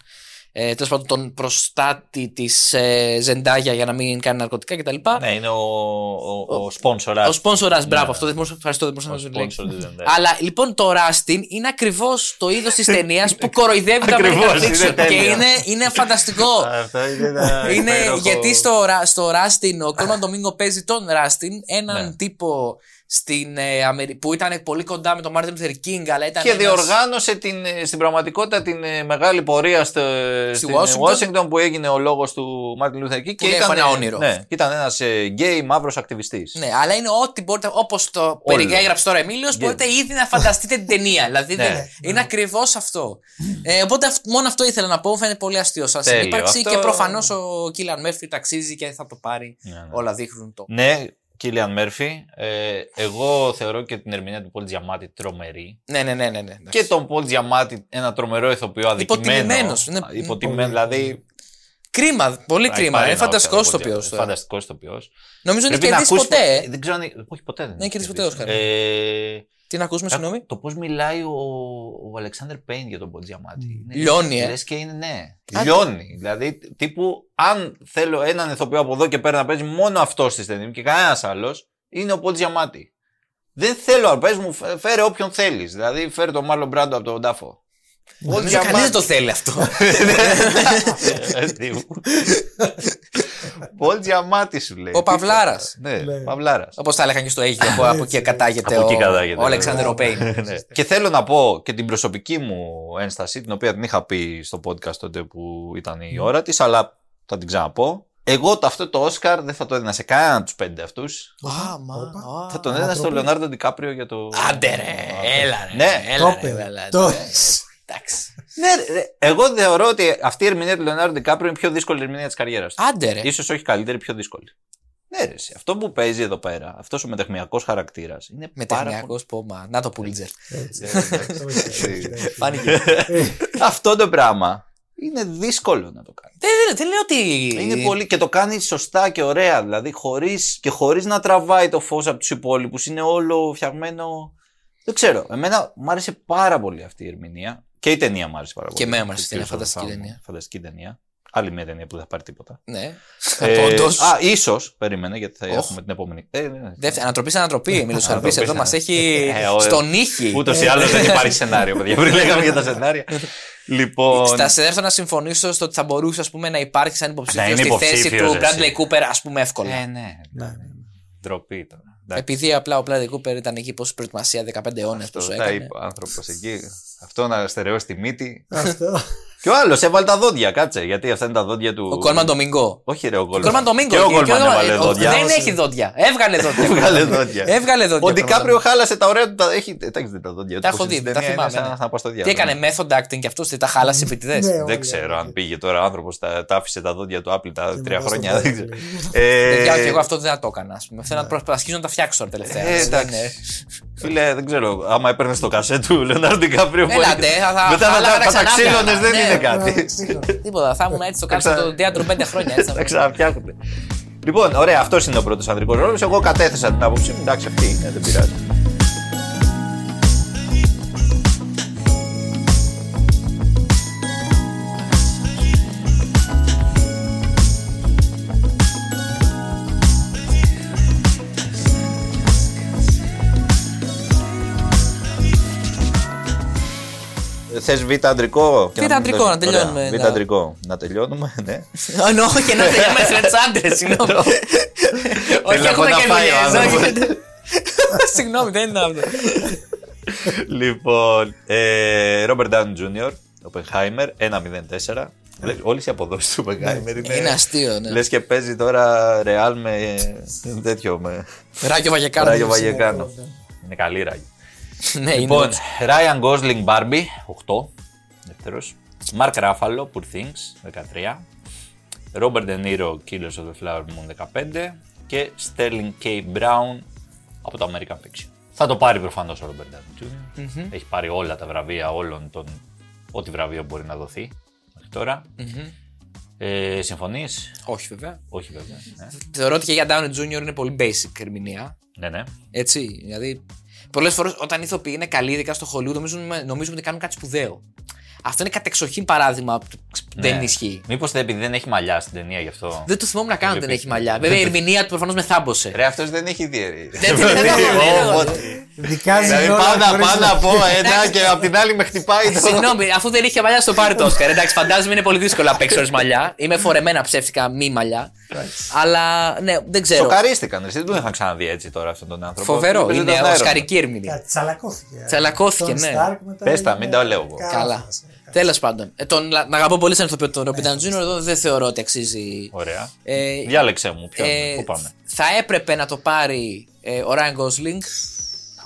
τον προστάτη της Ζεντάγια για να μην κάνει ναρκωτικά κτλ. Ναι, είναι ο σπόνσορας. Ο σπόνσορας, μπράβο, αυτό δεν μπορούσα να σου λέξω. Αλλά λοιπόν το Rustin είναι ακριβώς το είδος της ταινίας που κοροϊδεύει το American Fiction. Και είναι φανταστικό. Είναι γιατί στο Rustin ο Κόλμαν Ντομίνγκο παίζει τον Rustin, έναν τύπο που ήταν πολύ κοντά με τον Μάρτιν Λούθερ Κίνγκ, αλλά ήταν. Και διοργάνωσε στην πραγματικότητα την μεγάλη πορεία στην Washington που έγινε ο λόγος του Μάρτιν Λούθερ Κίνγκ. Και ήταν ένα όνειρο. Ναι, ήταν ένας γκέι μαύρος ακτιβιστής. Ναι, αλλά είναι ό,τι μπορείτε, όπως το περιέγραψε τώρα ο Εμίλιος, μπορείτε ήδη να φανταστείτε την ταινία. Δηλαδή είναι ακριβώς αυτό. Οπότε μόνο αυτό ήθελα να πω. Μου φαίνεται πολύ αστείο σαν συνύπαρξη και προφανώς ο Κίλιαν Μέρφι ταξίζει και θα το πάρει. Όλα δείχνουν το. Ναι. Κίλιαν Μέρφι, εγώ θεωρώ και την ερμηνεία του Πολ Τζιαμάτι τρομερή. Ναι. Και τον Πολ Τζιαμάτι ένα τρομερό ηθοποιό αδικημένο. Υποτιμημένος. Υποτιμμένο, δηλαδή Κρίμα, πολύ κρίμα. Είναι φανταστικός ηθοποιός. Φανταστικός ηθοποιός. Νομίζω ότι δεν κερδίσει ποτέ. Δεν ξέρω αν. Όχι, ποτέ δεν έχει κερδίσει ποτέ Όσκαρ. Τι να ακούσουμε, συγγνώμη. Το πώς μιλάει ο Αλεξάνδερ Πέιν για τον Πολ Τζιαμάτι. Λιώνει, λες και είναι, ναι. Λιώνει. Δηλαδή, τύπου, αν θέλω έναν ηθοποιό από εδώ και πέρα να παίζει μόνο αυτό στη ταινία και κανένας άλλος, είναι ο Πολ Τζιαμάτι. Δεν θέλω, πες μου, φέρε όποιον θέλεις. Δηλαδή, φέρε τον Μάρλον Μπράντο από τον τάφο. Νομίζω κανείς δεν το θέλει αυτό. Πολ Τζιαμάτι σου λέει. Ο Παυλάρας. Ναι, Παυλάρας. Όπως τα έλεγαν και στο Αίγυπτο, από εκεί κατάγεται ο Αλεξάνδερ Πέιν. Και θέλω να πω και την προσωπική μου ένσταση, την οποία την είχα πει στο podcast τότε που ήταν η ώρα της, αλλά θα την ξαναπώ. Εγώ αυτό το Όσκαρ δεν θα το έδινα σε κανέναν από τους 5 αυτούς. Θα τον έδινα στο Λεωνάρντο Ντικάπριο για το. Άντε ρε, έλα ρε. Ναι, εντάξει. Ναι, εγώ θεωρώ ότι αυτή η ερμηνεία του Λεωνάρντο Ντικάπριο είναι η πιο δύσκολη ερμηνεία της καριέρας του. Άντε ρε. Ίσως όχι καλύτερη, πιο δύσκολη. Ναι, ρε, αυτό που παίζει εδώ πέρα, αυτός ο μετεχμιακός χαρακτήρας. Μετεχμιακός πόμα. Να το Πούλιτζερ. Φάνηκε. Αυτό το πράγμα είναι δύσκολο να το κάνει. Δεν λέω ότι. Είναι πολύ και το κάνει σωστά και ωραία. Δηλαδή χωρίς να τραβάει το φως από τους υπόλοιπους. Είναι όλο φτιαγμένο. Δεν ξέρω. Εμένα μου άρεσε πάρα πολύ αυτή η ερμηνεία. Και η ταινία μου άρεσε πάρα πολύ. Και εμένα μου άρεσε. Είναι φανταστική ταινία. Φανταστική ταινία. Άλλη μια ταινία που δεν θα πάρει τίποτα. Ναι. Ίσως. Περίμενε γιατί θα έχουμε την επόμενη. Ανατροπή. Μιλούσε Αρπής εδώ μας έχει στον ήχη. Ούτως ή άλλως δεν υπάρχει σενάριο, παιδιά. Πριν λέγαμε για τα σενάρια. Λοιπόν. Θα έρθω να συμφωνήσω στο ότι θα μπορούσε να υπάρχει σαν υποψήφιο στη θέση του Bradley Cooper, ας πούμε, εύκολα. Ναι. Ντροπή τώρα. Επειδή απλά ο Bradley Cooper ήταν εκεί πόση προετοιμασία 15 αιώνες. Αυτό τα είπε ο άνθρωπος εκεί. Αυτό να στερεώσει τη μύτη. Και ο άλλος έβαλε τα δόντια, κάτσε. Γιατί αυτά είναι τα δόντια του. Ο Κόλμαν Ντομίνγκο. Όχι, ρε, ο Κόλμαν Ντομίνγκο. έβαλε δόντια. Δεν έχει δόντια. Έβγαλε δόντια. Ο Ντικάπριο χάλασε τα ωραία του. Έχει τα δόντια του. Τα έχω δει, τα θυμάμαι. Τι έκανε, method acting και αυτό, τα χάλασε επίτηδες. Δεν ξέρω αν πήγε τώρα ο άνθρωπος, τα άφησε τα δόντια του άπλυτα 3 χρόνια. Και εγώ αυτό δεν θα το έκανα. Θέλω να προσπαθήσω να τα φτιάξω τελευταία. Φίλε, δεν ξέρω, άμα έπαιρνε το κασέ του Λεωνάρντο Ντικάπριο. Μετά θα τα ξύλωνες, δεν είναι κάτι. Τίποτα, θα ήμουν έτσι στο κάτω στο θέατρο 5 χρόνια. Θα ξαναφτιάχνονται. Λοιπόν, ωραία, αυτός είναι ο πρώτος ανδρικός ρόλος. Εγώ κατέθεσα την άποψή μου. Εντάξει, αυτή είναι, δεν πειράζει. Θες β' αντρικό? Β' αντρικό, να τελειώνουμε. Β' αντρικό. Να τελειώνουμε, ναι. Όχι, να τελειώνουμε με τους άντρες, συγγνώμη. Όχι, έχουμε καινούριες. Συγγνώμη, δεν είναι αυτό. Λοιπόν, Robert Downey Jr., Oppenheimer, 1-0-4. Όλες οι αποδόσεις του Oppenheimer είναι αστείο, ναι. Λες και παίζει τώρα Real με τέτοιο, με Ράγιο Βαγεκάνο. Είναι καλή Ράγιο. Λοιπόν, Ryan Gosling Barbie, 8, δεύτερος. Mark Ruffalo, Poor Things, 13. Robert De Niro, Killers of the Flower Moon, 15. Και Sterling K. Brown από το American Fiction. Θα το πάρει προφανώς ο Robert Downey Jr. Έχει πάρει όλα τα βραβεία, ό,τι βραβείο μπορεί να δοθεί μέχρι τώρα. Συμφωνείς? Όχι βέβαια. Ναι. Θεωρώ ότι και για Downey Jr. είναι πολύ basic ερμηνεία. Ναι. Έτσι, δηλαδή πολλές φορές όταν οι ηθοποιοί είναι καλοί, ειδικά στο Hollywood, νομίζουμε ότι κάνουν κάτι σπουδαίο. Αυτό είναι κατεξοχήν παράδειγμα που δεν ισχύει. Μήπως επειδή δεν έχει μαλλιά στην ταινία γι' αυτό. Δεν το θυμόμουν να κάνω ότι δεν έχει μαλλιά. Βέβαια η ερμηνεία του προφανώς με θάμπωσε. Ρε, αυτός δεν έχει δει. Δηλαδή πάω να πω ένα και απ' την άλλη με χτυπάει. Συγγνώμη, αφού δεν είχε μαλλιά στο πάρει το Όσκαρ. Εντάξει, φαντάζομαι είναι πολύ δύσκολο να παίξει χωρίς μαλλιά. Είμαι φορεμένα ψεύτικα μη μαλλιά. Αλλά ναι, δεν ξέρω. Σοκαρίστηκαν. Δεν τον είχαν ξαναδεί έτσι τώρα αυτόν τον άνθρωπο. Φοβερό. Είναι οσκαρική ερμηνεία. Τσαλακώθηκε. Ναι. Πες τα, μην τα λέω εγώ. Καλά. Τέλος πάντων. Τον αγαπώ πολύ σαν ηθοποιό τον Robert Downey Jr. Εδώ δεν θεωρώ ότι αξίζει. Ωραία. Διάλεξε μου, πού πάμε. Θα έπρεπε να το πάρει ο Ryan Gosling.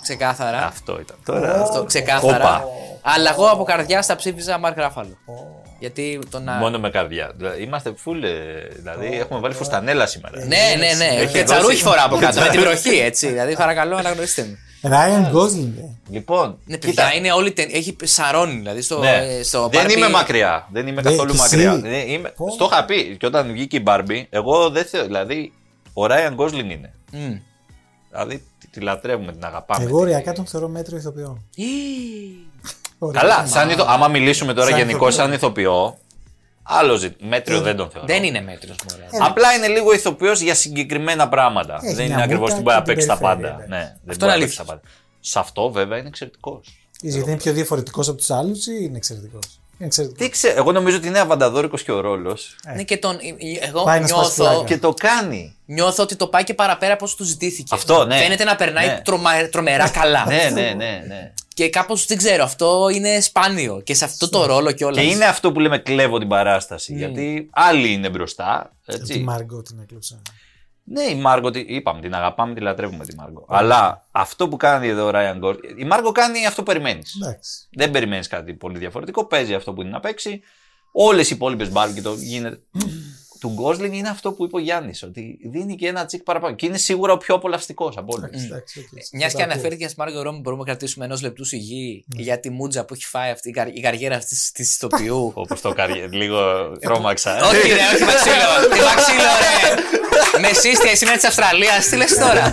Ξεκάθαρα. Αυτό ήταν τώρα. Ξεκάθαρα. Αλλά εγώ από καρδιά θα ψήφιζα Mark Ruffalo. Γιατί Μόνο με καρδιά. Είμαστε full. Δηλαδή έχουμε βάλει φουστανέλα σήμερα. Ναι. Και τσαρούχι φορά από κάτω. Με την βροχή, έτσι. Δηλαδή παρακαλώ, αναγνωρίστε με. Ryan Gosling. Λοιπόν. Ναι, παιδιά, είναι όλη. Έχει σαρώνει δηλαδή στο. Δεν είμαι μακριά. Δεν είμαι καθόλου μακριά. Στο είχα πει και όταν βγήκε η Barbie, εγώ δεν θέλω. Δηλαδή, ο Ryan Gosling είναι. Δηλαδή, τη λατρεύουμε, την αγαπάμε. Εγώ οριακά τον θεωρώ μέτρο ηθοποιό. Καλά, άμα μιλήσουμε τώρα γενικώ σαν ηθοποιό, άλλο μέτριο δεν τον θεωρώ. Δεν είναι μέτριος. Απλά είναι λίγο ηθοποιός για συγκεκριμένα πράγματα. Δεν είναι ακριβώς την μπορεί να παίξει τα πάντα. Ναι, δεν μπορεί να παίξει τα πάντα. Σε αυτό βέβαια είναι εξαιρετικός. Γιατί είναι πιο διαφορετικός από τους άλλους ή είναι εξαιρετικός? Τι ξέρω, εγώ νομίζω ότι είναι αβανταδόρικος και ο ρόλος. Ναι, και εγώ νιώθω. Και το κάνει. Νιώθω ότι το πάει και παραπέρα από όσο του ζητήθηκε. Αυτό, ναι. Φαίνεται να περνάει τρομερά καλά. Ναι. Και κάπως δεν ξέρω, αυτό είναι σπάνιο. Και σε αυτό το ρόλο κιόλας. Και είναι αυτό που λέμε κλέβω την παράσταση. Γιατί άλλοι είναι μπροστά. Τη Μάργκο την έκλεψα. Ναι, η Μάργκο, είπαμε, την αγαπάμε, τη λατρεύουμε τη Μάργκο. Αλλά αυτό που κάνει εδώ ο Ράιαν Γκόσλινγκ, η Μάργκο κάνει αυτό που περιμένεις. Δεν περιμένεις κάτι πολύ διαφορετικό. Παίζει αυτό που είναι να παίξει. Όλες οι υπόλοιπες Μπάρμπι το γίνεται. Του Γκόσλινγκ είναι αυτό που είπε ο Γιάννης, ότι δίνει και ένα τσικ παραπάνω. Και είναι σίγουρα ο πιο απολαυστικός από όλους. Μιας και αναφέρθηκε στη Μάργκο Ρόμπι, μπορούμε να κρατήσουμε ενός λεπτού σιγή για τη μούτζα που έχει φάει αυτή η καριέρα αυτή τη ηθοποιού. Όπως το λίγο τρόμαξα. Όχι, όχι μαξίλο. Τι μαξίλο, ρε. Με σύστια, εσύ είναι της Αυστραλίας. Τι λες τώρα?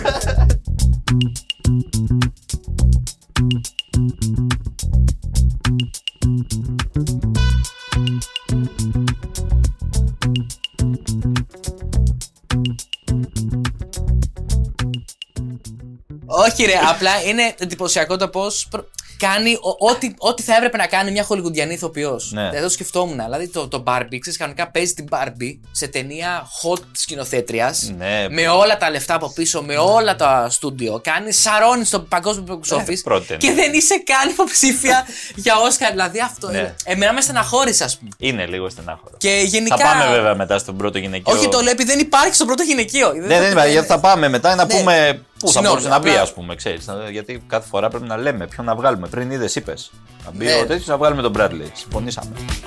Όχι ρε, απλά είναι εντυπωσιακό το πώς κάνει ό,τι θα έπρεπε να κάνει μια χολιγουντιανή ηθοποιός. Ναι. Δεν το σκεφτόμουν. Δηλαδή το Barbie, ξέρεις, κανονικά παίζει την Barbie σε ταινία hot σκηνοθέτριας. Ναι, με όλα τα λεφτά από πίσω, με όλα τα στούντιο. Σαρώνει στο παγκόσμιο box office και δεν είσαι καν υποψήφια για Όσκαρ. Δηλαδή αυτό είναι. Εμένα με στεναχώρησε, ας πούμε. Είναι λίγο στενάχωρο. Και γενικά. Θα πάμε βέβαια μετά στον πρώτο γυναικείο. Όχι, το λέω επειδή δεν υπάρχει στο πρώτο γυναικείο. Δεν υπάρχει, γιατί θα πάμε μετά να πούμε. Πού θα μπορούσε να μπει, ας πούμε, ξέρεις. Γιατί κάθε φορά πρέπει να λέμε ποιον να βγάλουμε. Πριν είδες, είπες. Να μπει ο τέτοιος, να βγάλουμε τον Bradley. Συμφωνήσαμε.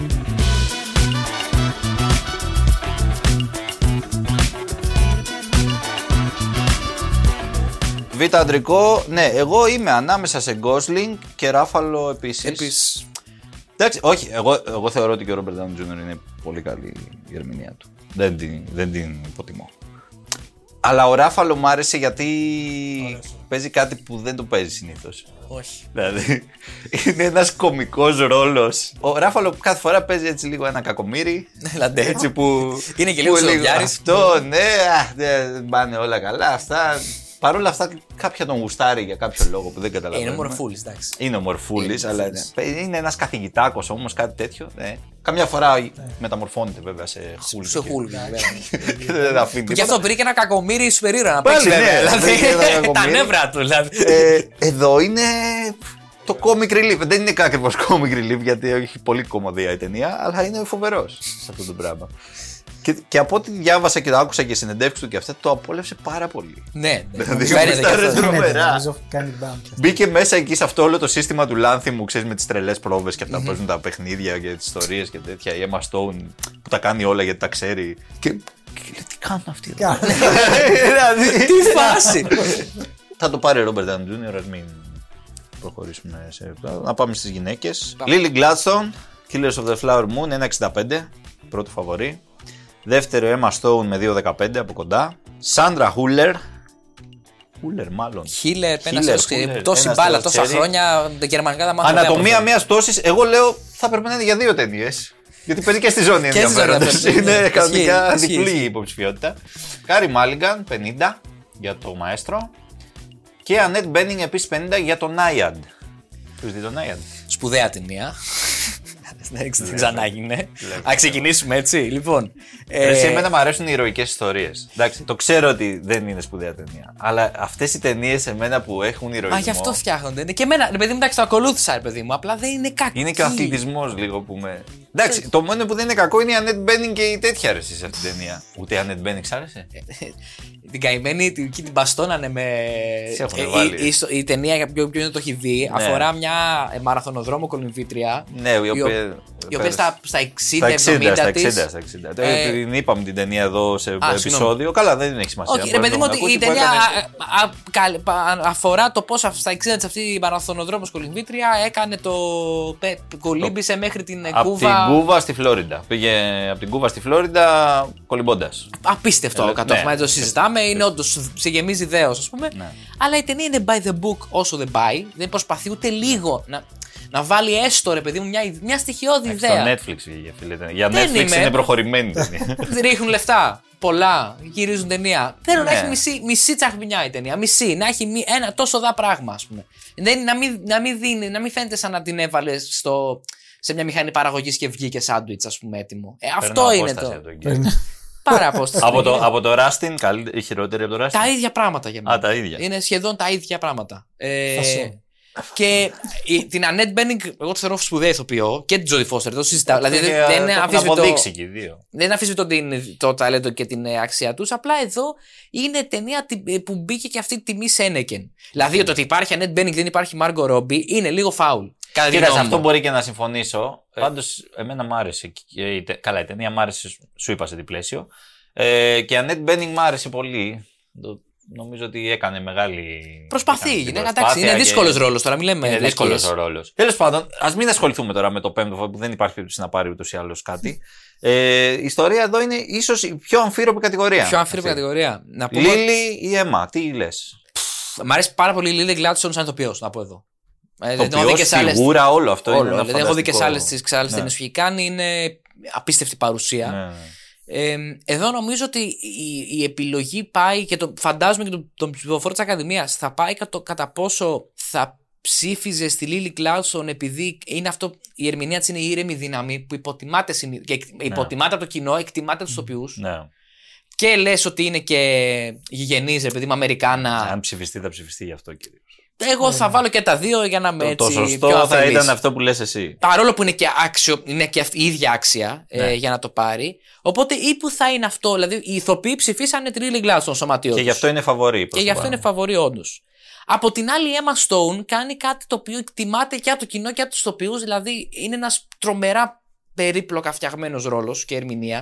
Β' αντρικό, ναι, εγώ είμαι ανάμεσα σε Gosling και Ράφαλο επίσης. Εντάξει, όχι, εγώ θεωρώ ότι και ο Ρόμπερτ Ντάουνι Τζούνιορ είναι πολύ καλή η ερμηνεία του. Δεν την υποτιμώ. Αλλά ο Ράφαλο μου άρεσε γιατί παίζει κάτι που δεν το παίζει συνήθως. Όχι. Δηλαδή, είναι ένας κωμικός ρόλος. Ο Ράφαλο κάθε φορά παίζει έτσι λίγο ένα κακομοίρι. Έτσι που. Είναι και λίγο σοβιάρης. Αυτό, ναι, δεν πάνε όλα καλά. Αυτά. Παρ' όλα αυτά, κάποια τον γουστάρει για κάποιο λόγο που δεν καταλαβαίνω. Είναι μορφούλης, εντάξει. Είναι ο μορφούλης, αλλά είναι ένας καθηγητάκος όμως, κάτι τέτοιο. Καμιά φορά μεταμορφώνεται βέβαια σε χούλη. Σε χούλη, βέβαια. Γι' αυτό πήρε και ένα κακομοίρι σφαιρίρα να παίξει. Τα νεύρα του, δηλαδή. Εδώ είναι το comic relief. Δεν είναι ακριβώς comic relief, γιατί έχει πολύ κωμωδία η ταινία, αλλά είναι φοβερός σε αυτό το πράγμα. Και από ό,τι διάβασα και το άκουσα και συνεντεύξεις του και αυτά, το απόλαυσε πάρα πολύ. Ναι, φαίνεται τρομερά. Μπήκε μέσα εκεί σε αυτό όλο το σύστημα του Λάνθιμου, ξέρεις, με τις τρελές πρόβες και αυτά που παίζουν τα παιχνίδια και τις ιστορίες και τέτοια. Η Emma Stone που τα κάνει όλα γιατί τα ξέρει. Και λέει, τι κάνουν αυτοί εδώ. Τι φάση. Θα το πάρει ο Ρόμπερτ Ντάουνι Τζούνιορ, ας μην προχωρήσουμε σε. Να πάμε στις γυναίκες. Lily Gladstone, Killers of the Flower Moon, 1,65. Πρώτο φαβορί. Δεύτερο, Emma Stone με 2,15 από κοντά. Σάντρα Χούλερ. Χούλερ, μάλλον. Χίλερ, τόση μπάλα, τόσα χρόνια. Τα γερμανικά τα μάθαμε. Ανατομία μιας τόσης. Εγώ λέω θα πρέπει να είναι για 2 ταινίες. Γιατί παίζει και στη ζώνη ενδιαφέροντος. Είναι κανονικά διπλή υποψηφιότητα. Κάρι Μάλιγκαν, 50 για το Μαέστρο. Και Ανέτ Μπένινγκ επίσης 50 για το Νάιαντ. Ποιος δει το Νάιαντ? Σπουδαία ταινία. Δεν ξανάγινε. Α ξεκινήσουμε έτσι. Λοιπόν. Εμένα μου αρέσουν οι ηρωικές ιστορίες. Εντάξει, το ξέρω ότι δεν είναι σπουδαία ταινία. Αλλά αυτές οι ταινίες εμένα που έχουν ηρωισμό. Μα γι' αυτό φτιάχνονται. Και εμένα, παιδί μου, εντάξει, το ακολούθησα, ρε παιδί μου. Απλά δεν είναι κακό. Είναι και ο αθλητισμός λίγο που με. Εντάξει, το μόνο που δεν είναι κακό είναι η Ανέτ Μπένινγκ και η τέτοια αρέσει σε αυτή την ταινία. Ούτε η Ανέτ Μπένινγκ άρεσε. Την καημένη την μπαστώνανε με. Η ταινία, για ποιον το έχει δει, αφορά μια μαραθωνοδρόμο κολυμβήτρια. Ναι, η οποία η οποία στα 60, 60-70 της. στα 60. Την είπαμε την ταινία εδώ σε επεισόδιο. Καλά, δεν έχει σημασία. Όχι, ρε παιδί μου, ότι η ταινία αφορά το πώς στα 60 της αυτή η μαραθωνοδρόμος κολυμβήτρια έκανε το. Κολύμπησε μέχρι την Κούβα. Από την Κούβα στη Φλόριντα. Πήγε από την Κούβα στη Φλόριντα κολυμπώντας. Απίστευτο κατόχημα, το συζητάμε. Είναι όντως σε γεμίζει δέος, ας πούμε. Αλλά η ταινία είναι by the book όσο δεν πάει. Δεν προσπαθεί ούτε λίγο να βάλει έστω, ρε παιδί μου, μια στοιχειώδη ιδέα. Στο Netflix βγήκε, φίλε. Για Netflix είναι προχωρημένη ταινία. Ρίχνουν λεφτά. Πολλά. Γυρίζουν ταινία. Θέλω να έχει μισή τσαχμινιά η ταινία. Μισή. Να έχει ένα τόσο δα πράγμα, ας πούμε. Να μην φαίνεται σαν να την έβαλε σε μια μηχανή παραγωγής και βγήκε σάντουιτς, ας πούμε, έτοιμο. Αυτό είναι το. Πάρα απόσταση. Από το Ράστιν, η χειρότερη από το Ράστιν. Τα ίδια πράγματα για μένα. Τα ίδια. Είναι σχεδόν τα ίδια πράγματα. Και την Ανέτ Μπένιγκ, εγώ τη θεωρώ σπουδαία ηθοποιό, και την Τζόνι Φώστερ, το συζητάω. Δηλαδή δεν αφισβητώ το ταλέντο και την αξία του. Απλά εδώ είναι ταινία που μπήκε και αυτή τη τιμή Σένεκεν. Δηλαδή το ότι υπάρχει Ανέτ Μπένιγκ, δεν υπάρχει Μάργκο Ρόμπι, είναι λίγο φάουλ. Κοίταξε, αυτό μπορεί και να συμφωνήσω. Πάντως, εμένα μ' άρεσε. Καλά, η ταινία μ' άρεσε, σου είπα σε τι πλαίσιο. Και η Ανέτ Μπένιγκ μ' άρεσε πολύ. Νομίζω ότι έκανε μεγάλη. Προσπαθεί. Είναι δύσκολο ρόλο τώρα, μιλάμε. Είναι δύσκολο ο ρόλο. Τέλος πάντων, ας μην ασχοληθούμε τώρα με το πέμπτο, που δεν υπάρχει περίπτωση να πάρει ούτως ή άλλως κάτι. Η ιστορία εδώ είναι ίσως η πιο αμφίροπη κατηγορία. Πιο αμφίροπη κατηγορία. Λίλι ή Έμα, τι λες? Μ' αρέσει πάρα πολύ η Λίλι Γκλάντστον σαν ηθοποιός, να πω εδώ. Φιγούρα, όλο αυτό. Δεν έχω δει και σε άλλες ταινίες που έχει κάνει. Είναι απίστευτη παρουσία. Εδώ νομίζω ότι η επιλογή πάει και φαντάζομαι και τον ψηφοφόρο της Ακαδημίας θα πάει κατά πόσο θα ψήφιζε στη Λίλι Γκλάντστον επειδή είναι αυτό, η ερμηνεία της είναι η ήρεμη δύναμη που υποτιμάται από το κοινό, εκτιμάται τους ηθοποιούς. Και λες ότι είναι και γηγενής, επειδή είμαι Αμερικάνα. Αν ψηφιστεί, θα ψηφιστεί γι' αυτό κυρίως. Εγώ θα βάλω και τα δύο για να με έτσι. Το σωστό θα ήταν αυτό που λες εσύ. Παρόλο που είναι και άξιο, είναι και η ίδια άξια για να το πάρει. Οπότε ή που θα είναι αυτό, δηλαδή οι ηθοποιοί ψηφίσανε τη Λίλι Γκλάντστον στο σωματείο. Και γι' αυτό είναι φαβορί. Και γι' αυτό είναι φαβορί, όντως. Από την άλλη, η Emma Stone κάνει κάτι το οποίο εκτιμάται και από το κοινό και από τους ηθοποιούς. Δηλαδή είναι ένας τρομερά περίπλοκα φτιαγμένος ρόλος και ερμηνεία.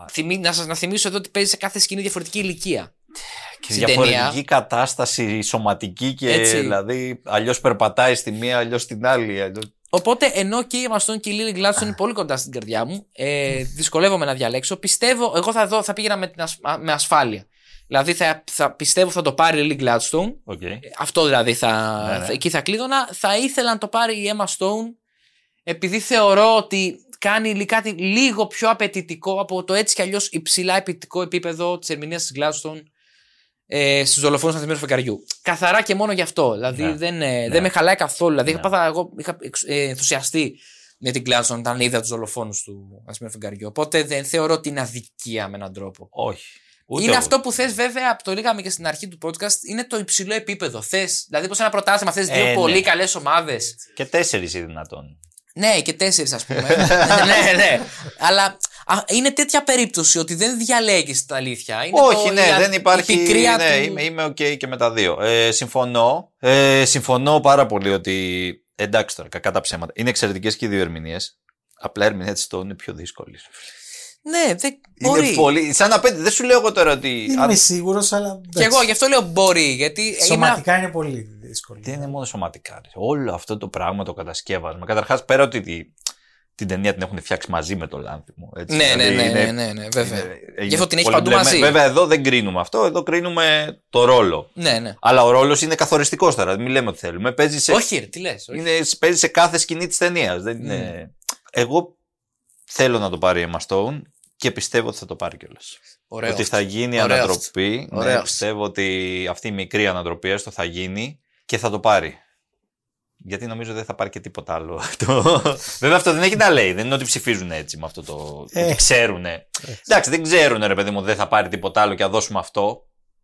Να θυμίσω εδώ ότι παίζει σε κάθε σκηνή διαφορετική ηλικία. Και διαφορετική κατάσταση σωματική και έτσι. Δηλαδή αλλιώς περπατάει στη μία, αλλιώς στην άλλη. Οπότε ενώ και η Emma Stone και η Lily Gladstone είναι πολύ κοντά στην καρδιά μου, δυσκολεύομαι να διαλέξω. Πιστεύω, εγώ θα πήγαινα με ασφάλεια. Δηλαδή πιστεύω θα το πάρει η Lily Gladstone. Αυτό δηλαδή εκεί θα κλείδωνα. Θα ήθελα να το πάρει η Emma Stone επειδή θεωρώ ότι κάνει κάτι λίγο πιο απαιτητικό από το έτσι κι αλλιώς υψηλά απαιτητικό επίπεδο της ερμηνείας της Gladstone στους δολοφόνους του Ανθισμένου Φεγγαριού. Καθαρά και μόνο γι' αυτό. Δηλαδή δεν με χαλάει καθόλου. Δηλαδή εγώ είχα ενθουσιαστεί με την Gladstone όταν είδα τους δολοφόνους του Ανθισμένου Φεγγαριού. Οπότε δεν θεωρώ ότι είναι αδικία με έναν τρόπο. Όχι. Είναι αυτό που θες, βέβαια, το λέγαμε και στην αρχή του podcast, είναι το υψηλό επίπεδο. Δηλαδή, πως ένα πρωτάθλημα θες δύο πολύ καλές ομάδες. Και 4 ή δυνατόν. Ναι, και 4 ας πούμε. ναι. Αλλά είναι τέτοια περίπτωση ότι δεν διαλέγεις την αλήθεια. Είναι όχι, δεν υπάρχει. Είμαι OK και με τα δύο. Συμφωνώ πάρα πολύ ότι. Εντάξει τώρα, κακά τα ψέματα. Είναι εξαιρετικές και οι δύο ερμηνείες. Απλά η ερμηνεία της είναι πιο δύσκολη. Ναι, δεν μπορεί. Είναι πολύ. Σαν απέναντι. Δεν σου λέω εγώ τώρα ότι. Δεν είμαι σίγουρος, αλλά. Και εγώ γι' αυτό λέω μπορεί. Γιατί σωματικά είναι πολύ δύσκολο. Δεν είναι μόνο σωματικά. Όλο αυτό το πράγμα το κατασκεύασμα. Καταρχάς, πέρα ότι την ταινία την έχουν φτιάξει μαζί με το Λάνθιμο. Ναι, βέβαια. Γι' αυτό την έχει παντού μαζί. Βέβαια, εδώ δεν κρίνουμε αυτό. Εδώ κρίνουμε το ρόλο. Ναι. Αλλά ο ρόλος είναι καθοριστικός τώρα. Μην λέμε ότι θέλουμε. Όχι, τι λες. Παίζει σε κάθε σκηνή της ταινίας. Εγώ θέλω να το πάρει η Emma Stone. Και πιστεύω ότι θα το πάρει κιόλας. Ότι θα γίνει ανατροπή. Ναι, πιστεύω ότι αυτή η μικρή ανατροπή έστω θα γίνει και θα το πάρει. Γιατί νομίζω δεν θα πάρει και τίποτα άλλο. Βέβαια αυτό δεν έχει να λέει. Δεν είναι ότι ψηφίζουν έτσι με αυτό το. Ότι ξέρουνε. Εντάξει, δεν ξέρουνε ρε παιδί μου, δεν θα πάρει τίποτα άλλο και θα δώσουμε αυτό.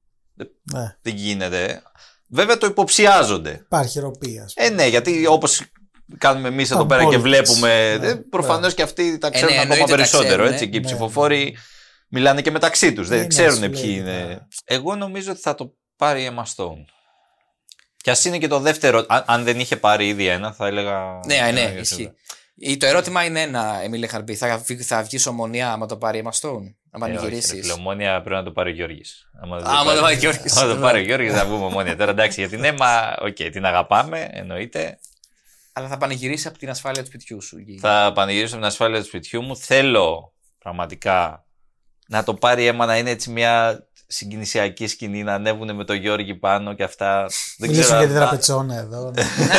Δεν γίνεται. Βέβαια το υποψιάζονται. Υπάρχει ροπία. Ναι, γιατί όπως κάνουμε εμείς εδώ πέρα και βλέπουμε. Προφανώς και αυτοί τα ξέρουν ακόμα περισσότερο. Έτσι, και οι ψηφοφόροι μιλάνε και μεταξύ τους. Δεν ξέρουν ποιοι είναι. Εγώ νομίζω ότι θα το πάρει η Emma Stone. Και ας είναι και το δεύτερο. Αν δεν είχε πάρει ήδη ένα, θα έλεγα. Ναι, ισχύει. Το ερώτημα είναι ένα, Εμίλε Χαρμπή. Θα βγει Ομονία άμα το πάρει η Emma Stone? Να πανηγυρίσει. Η Ομόνια πρέπει να το πάρει ο Γιώργης. Άμα το πάρει ο Γιώργης. Άμα το πάρει ο Γιώργης θα βγούμε Ομόνια. Τώρα εντάξει, για την Emma, την αγαπάμε, εννοείται. Αλλά θα πανηγυρίσει από την ασφάλεια του σπιτιού σου. Θα πανηγυρίσω από την ασφάλεια του σπιτιού μου. Θέλω πραγματικά να το πάρει η Emma, να είναι έτσι μια συγκινησιακή σκηνή, να ανέβουν με τον Γιώργη πάνω και αυτά. Μιλήσουμε για την τραπετσόνα εδώ.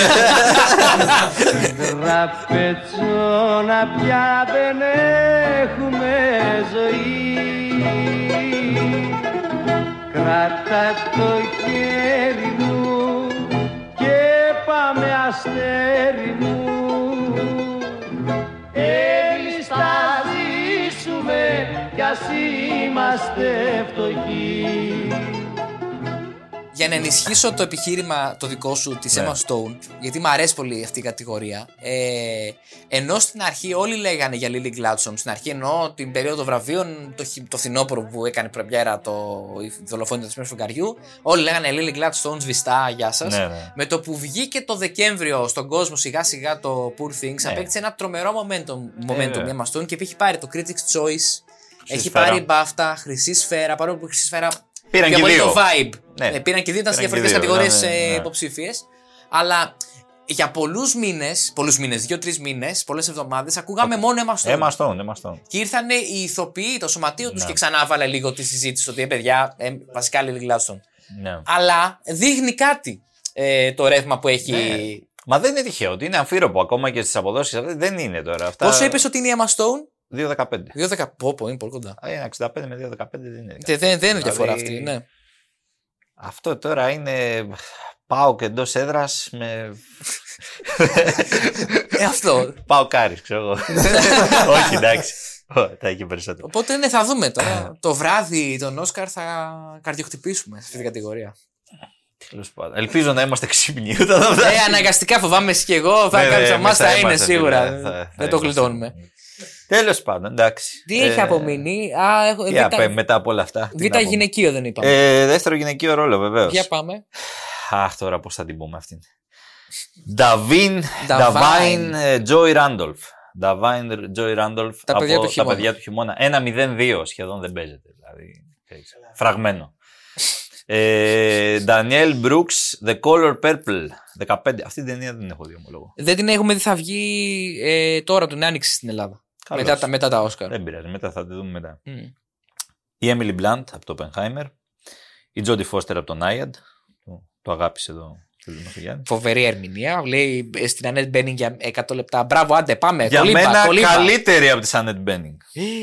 Τραπετσόνα πια δεν έχουμε ζωή. Κράτα το χέρι μου και πάμε αστέρι μου. Εμείς θα ζήσουμε κι ας είμαστε φτωχοί. Για να ενισχύσω το επιχείρημα το δικό σου της Emma Stone, γιατί μου αρέσει πολύ αυτή η κατηγορία, ενώ στην αρχή όλοι λέγανε για Lily Gladstone, στην αρχή εννοώ την περίοδο βραβείων, το φθινόπωρο που έκανε πρεμιέρα η δολοφόνια του φεγγαριού, όλοι λέγανε Lily Gladstone σβηστά, γεια σας. Ναι. Με το που βγήκε το Δεκέμβριο στον κόσμο σιγά σιγά το Poor Things, απέκτησε ένα τρομερό momentum η Emma Stone και έχει πάρει το Critics' Choice, έχει πάρει BAFTA, χρυσή σφαίρα, παρόλο που η χρυσή σφαίρα πήραν και δύο. Το vibe. Ναι. Πήραν και δύο, ήταν σε διαφορετικές κατηγορίες υποψήφιες. Αλλά για πολλούς μήνες, 2-3 μήνες, πολλές εβδομάδες, ακούγαμε μόνο Emma Stone. Και ήρθαν οι ηθοποιοί, το σωματείο τους και ξανά βάλε λίγο τη συζήτηση ότι παιδιά, βασικά Lily Gladstone. Ναι. Αλλά δείχνει κάτι το ρεύμα που έχει. Ναι. Μα δεν είναι τυχαίο ότι είναι αμφίροπο ακόμα και στις αποδόσεις αυτές. Δεν είναι τώρα αυτά. Πόσο είπες ότι είναι η Emma Stone? 2-15. 2-15, είναι πολύ κοντά. 65 με 2-15 δεν είναι. Δεν είναι διαφορά αυτή, ναι. Αυτό τώρα είναι πάω και εντός έδρας με. Αυτό. Πάω κάρις, ξέρω εγώ. Όχι, εντάξει. Θα έχει περισσότερο. Οπότε ναι, θα δούμε τώρα. Το βράδυ τον Όσκαρ θα καρδιοχτυπήσουμε σε αυτή την κατηγορία. Τέλος πάντων. Ελπίζω να είμαστε ξύπνοι. Αναγκαστικά φοβάμαι εσύ και εγώ. Κάποιος από εμάς θα είναι σίγουρα. Δεν το γλιτώνουμε. Τέλος πάντων, εντάξει. Τι έχει απομείνει? Μετά από όλα αυτά. Β' γυναικείο δεν είπαμε. Δεύτερο γυναικείο ρόλο, βεβαίως. Για πάμε. Αχ, τώρα πώς θα την πούμε αυτήν. Da'Vine Joy Randolph. Da'Vine Joy Randolph από τα παιδιά του χειμώνα. 1-0-2 σχεδόν δεν παίζεται. Δηλαδή, φραγμένο. Danielle Brooks, The Color Purple. 15. Αυτή την ταινία δεν την έχω δει, ομολόγω. Δεν την έχουμε δει, θα βγει τώρα την Άνοιξη στην Ελλάδα. Μετά τα Όσκαρ. Δεν πειράζει, μετά θα τη δούμε μετά. Η Emily Blunt από το Oppenheimer. Η Jodie Foster από το Naiad. Το αγάπησε εδώ. Φοβερή ερμηνεία. Λέει στην Annette Bening για 100 λεπτά. Μπράβο, άντε, πάμε. Για μένα καλύτερη από τη Annette Bening.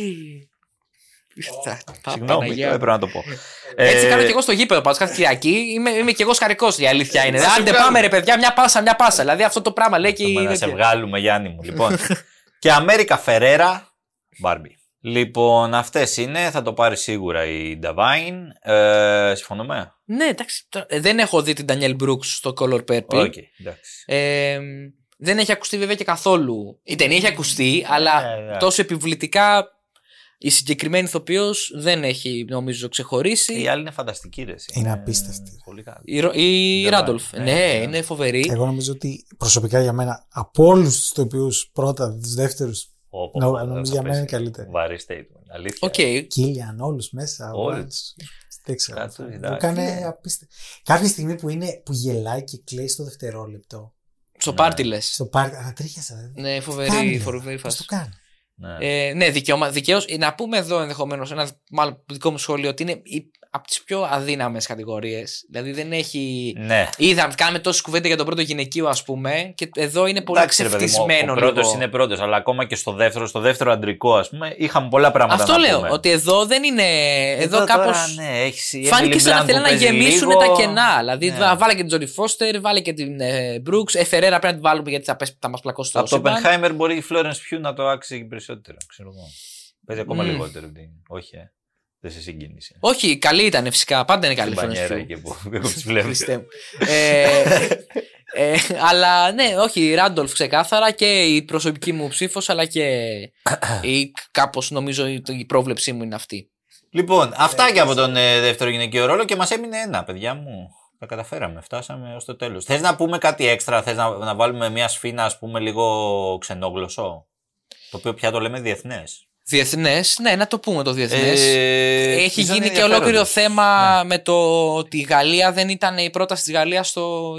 Συγγνώμη, έπρεπε να το πω. Έτσι κάνω και εγώ στο γήπεδο πάντως κάθε Κυριακή. Είμαι και εγώ σκαρικός, η αλήθεια είναι. Άντε πάμε ρε παιδιά, μια πάσα. Δηλαδή αυτό το πράγμα λέει και. Να σε βγάλουμε, Γιάννη μου. Λοιπόν. Και Αμέρικα Φερέρα, Barbie. Λοιπόν, αυτές είναι. Θα το πάρει σίγουρα η Da'Vine. Συμφωνούμε. Ναι, εντάξει. Δεν έχω δει την Danielle Brooks στο Color Purple. Okay, εντάξει. Δεν έχει ακουστεί βέβαια και καθόλου. Η ταινία έχει ακουστεί, αλλά τόσο επιβλητικά η συγκεκριμένη ηθοποιός δεν έχει, νομίζω, ξεχωρίσει. Η άλλη είναι φανταστική, ρε. Είναι απίστευτη. Πολύ καλή. Η Randolph. Ναι, είναι φοβερή. Εγώ νομίζω ότι προσωπικά για μένα, από όλους τους ηθοποιούς, πρώτα, τους δεύτερους, νομίζω για μένα είναι καλύτερη. Βαρύ statement. Αλήθεια. Κίλιαν, όλους μέσα. Όλους. Δεν ξέρω. Μου έκανε απίστευτο. Κάποια στιγμή που γελάει και κλαίει στο δευτερόλεπτο. Στο πάρτι λες. Στο πάρτι, ανατρίχιασα. Ναι, φοβερή φάση. Το κάνει. Ναι, δικαίως. Να πούμε εδώ ενδεχομένως ένα μάλλον δικό μου σχόλιο ότι είναι από τις πιο αδύναμες κατηγορίες. Δηλαδή δεν έχει. Ναι. Κάναμε τόση κουβέντα για τον πρώτο γυναικείο, ας πούμε, και εδώ είναι πολύ ξεφτισμένο. Ο πρώτος είναι πρώτος, αλλά ακόμα και στο δεύτερο αντρικό, ας πούμε, είχαμε πολλά πράγματα. Αυτό να λέω. πούμε. Ότι εδώ δεν είναι. Εδώ κάπως. Ναι, φάνηκε σαν να θέλουν να γεμίσουν τα κενά. Δηλαδή βάλε και την Jodie Foster, βάλε και την Brooks. Φερέρα πρέπει να την βάλουμε γιατί θα μας πλακώσει το. Από το Oppenheimer μπορεί η Florence Pugh να το άξει περισσότερο. Ξέρω εγώ. Παίζει ακόμα λιγότερο. Όχι, δεν σε συγκίνησε. Όχι, καλή ήταν φυσικά. Πάντα είναι καλή. Αλλά ναι, όχι, η Randolph ξεκάθαρα και η προσωπική μου ψήφος, αλλά και κάπως νομίζω η πρόβλεψή μου είναι αυτή. Λοιπόν, αυτά και από τον δεύτερο γυναικείο ρόλο και μας έμεινε ένα, παιδιά μου. Τα καταφέραμε, φτάσαμε ως το τέλος. Θες να πούμε κάτι έξτρα, θες να βάλουμε μια σφήνα, ας πούμε, λίγο ξενόγλωσσο, το οποίο πια το λέμε διεθνές. Διεθνές, ναι, να το πούμε το διεθνές. Έχει γίνει και ολόκληρο θέμα με το ότι η Γαλλία δεν ήταν η πρόταση της Γαλλίας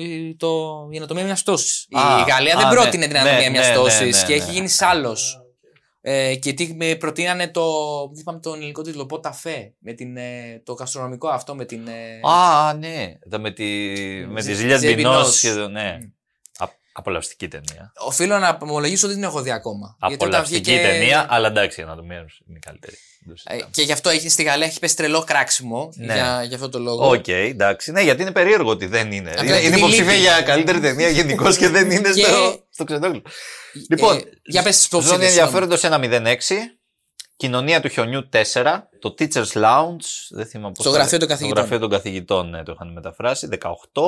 η ανατομία μιας πτώσης. Η Γαλλία δεν πρότεινε την ανατομία μιας πτώσης και έχει γίνει σάλος. Και τι προτείνανε είπαμε τον ελληνικό τίτλο, Ποταφέ, με το γαστρονομικό αυτό με την. Ναι, με τη Ζήλια Μπινός. Ναι. Απολαυστική ταινία. Οφείλω να ομολογήσω ότι δεν έχω δει ακόμα. Απολαυστική ταινία, αλλά εντάξει, η ανατομία είναι καλύτερη. Και γι' αυτό στη Γαλλία έχει πέσει τρελό κράξιμο για αυτό το λόγο. Οκ, εντάξει. Ναι, γιατί είναι περίεργο ότι δεν είναι. Είναι υποψήφια για καλύτερη ταινία γενικώς και δεν είναι στο ξενόγλωσσο. Λοιπόν, ζώνη ενδιαφέροντος 106. Κοινωνία του χιονιού 4. Το Teacher's Lounge. Δεν θυμάμαι πώς. Στο γραφείο των καθηγητών. Στο γραφείο των καθηγητών, ναι, το είχαν μεταφράσει. 18.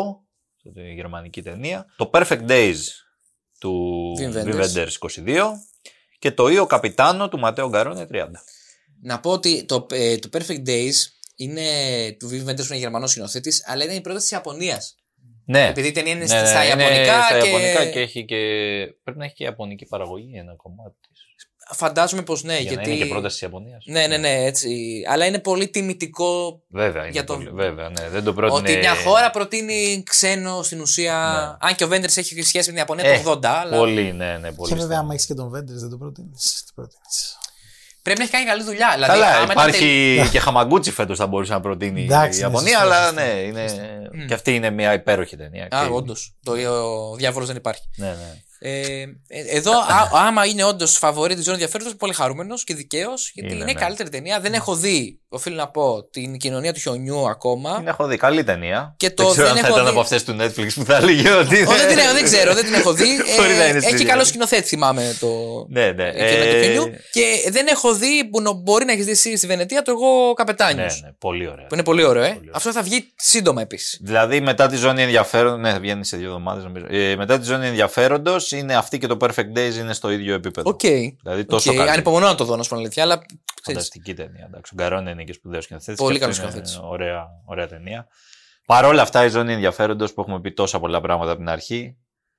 Η γερμανική ταινία. Το Perfect Days του Wim Wenders 22. Και το Io Capitano του Ματέο Γκαρόνε 30. Να πω ότι το Perfect Days είναι του Wim Wenders, είναι Γερμανός σκηνοθέτης, αλλά είναι η πρόταση της Ιαπωνίας. Ναι. Επειδή η ταινία είναι στα Ιαπωνικά. Στα Ιαπωνικά και έχει και. Πρέπει να έχει και Ιαπωνική παραγωγή ένα κομμάτι της. Φαντάζομαι πως ναι. Γιατί είναι και πρόταση της Ιαπωνίας. Ναι, έτσι. Αλλά είναι πολύ τιμητικό. Βέβαια, είναι πολύ. Βέβαια, ναι. Δεν το πρότεινε. Ότι μια χώρα προτείνει ξένο στην ουσία. Ναι. Αν και ο Wenders έχει σχέση με την Ιαπωνία το 80. Αλλά. Πολύ, ναι. Πολύ και βέβαια, άμα έχει και τον Wenders, δεν το προτείνεις. Πρέπει να έχει κάνει καλή δουλειά. Δηλαδή, καλά, υπάρχει και Χαμαγκούτσι φέτος θα μπορούσε να προτείνει η Ιαπωνία, αλλά ναι, και αυτή είναι μια υπέροχη ταινία. Όντως. Ο διάβολος δεν υπάρχει. Ναι. Εδώ, άμα είναι όντως φαβορί τη ζώνη ενδιαφέροντος, πολύ χαρούμενος και δικαίως, γιατί είναι καλύτερη ταινία. Δεν έχω δει, οφείλω να πω, την κοινωνία του χιονιού ακόμα. Την έχω δει. Καλή ταινία. Και δεν ξέρω αν θα ήταν από αυτές του Netflix που θα έλεγε ότι. Δεν ξέρω, δεν την έχω δει. Έχει καλό σκηνοθέτη, θυμάμαι το. Ναι. Και δεν έχω δει, που μπορεί να έχει δει εσύ στη Βενετία, το Εγώ Καπετάνιος. Ναι, πολύ ωραίο. Που είναι πολύ ωραίο, Αυτό θα βγει σύντομα επίσης. Δηλαδή μετά τη ζώνη ενδιαφέροντος. Ναι, θα βγαίνει σε 2 εβδομάδες νομίζω. Μετά τη ζώνη ενδιαφέροντος είναι αυτή και το Perfect Days είναι στο ίδιο επίπεδο. Δηλαδή τόσο καλή. Ανυπομονώ να το δω, να σου πω αλήθεια, αλλά. Φανταστική ταινία. Εντάξει, ο Γκαρόνε είναι και σπουδαίος σκηνοθέτης. Πολύ καλός σκηνοθέτης. Ωραία ταινία. Παρ' όλα αυτά, η ζώνη ενδιαφέροντος που έχουμε πει τόσα πολλά πράγματα από την αρχή.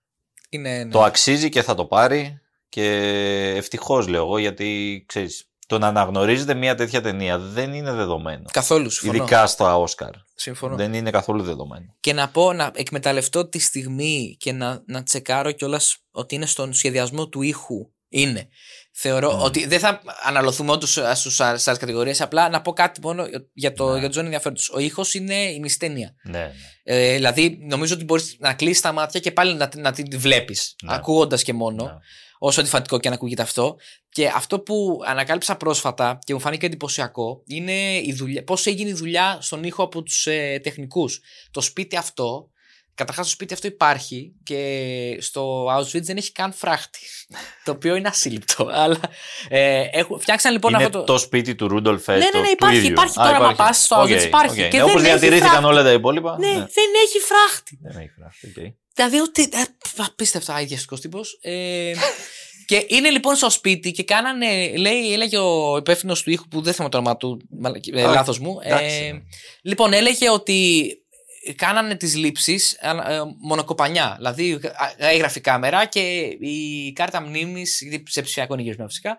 Το αξίζει και θα το πάρει. Και ευτυχώς λέω εγώ, γιατί ξέρεις, το να αναγνωρίζετε μια τέτοια ταινία δεν είναι δεδομένο. Καθόλου, συμφωνώ. Ειδικά στα Όσκαρ. Συμφωνώ. Δεν είναι καθόλου δεδομένο. Και να πω, να εκμεταλλευτώ τη στιγμή και να τσεκάρω κιόλας ότι είναι στον σχεδιασμό του ήχου. Είναι. Θεωρώ ότι δεν θα αναλωθούμε όντως στις άλλες κατηγορίες. Απλά να πω κάτι μόνο για το ζώνη ενδιαφέροντος. Ο ήχος είναι η μισή ταινία. Ναι. Δηλαδή, νομίζω ότι μπορείς να κλείσεις τα μάτια και πάλι να την βλέπεις. Ναι. Ακούγοντας και μόνο. Ναι. Όσο αντιφατικό και αν ακούγεται αυτό. Και αυτό που ανακάλυψα πρόσφατα και μου φάνηκε εντυπωσιακό είναι πώς έγινε η δουλειά στον ήχο από τους τεχνικούς. Το σπίτι αυτό. Καταρχάς, το σπίτι αυτό υπάρχει και στο Auschwitz δεν έχει καν φράχτη. Το οποίο είναι ασύλληπτο. Αλλά φτιάξαν λοιπόν είναι αυτό. Είναι το σπίτι του Ρούντολφ Φέτο. Ναι, υπάρχει. Τώρα, άμα πας στο Auschwitz, υπάρχει. Και όπως διατηρήθηκαν όλα τα υπόλοιπα. Ναι, δεν έχει φράχτη. Δεν έχει φράχτη, Δηλαδή, ότι. Απίστευτα, ιδιαστικός τύπος. Και είναι λοιπόν στο σπίτι και έλεγε ο υπεύθυνος του ήχου, που δεν θυμάμαι το όνομα του, λάθος μου. Λοιπόν, έλεγε ότι κάνανε τις λήψεις μονοκοπανιά. Δηλαδή έγραφε η κάμερα και η κάρτα μνήμης, σε ψηφιακό νοικιασμένο φυσικά,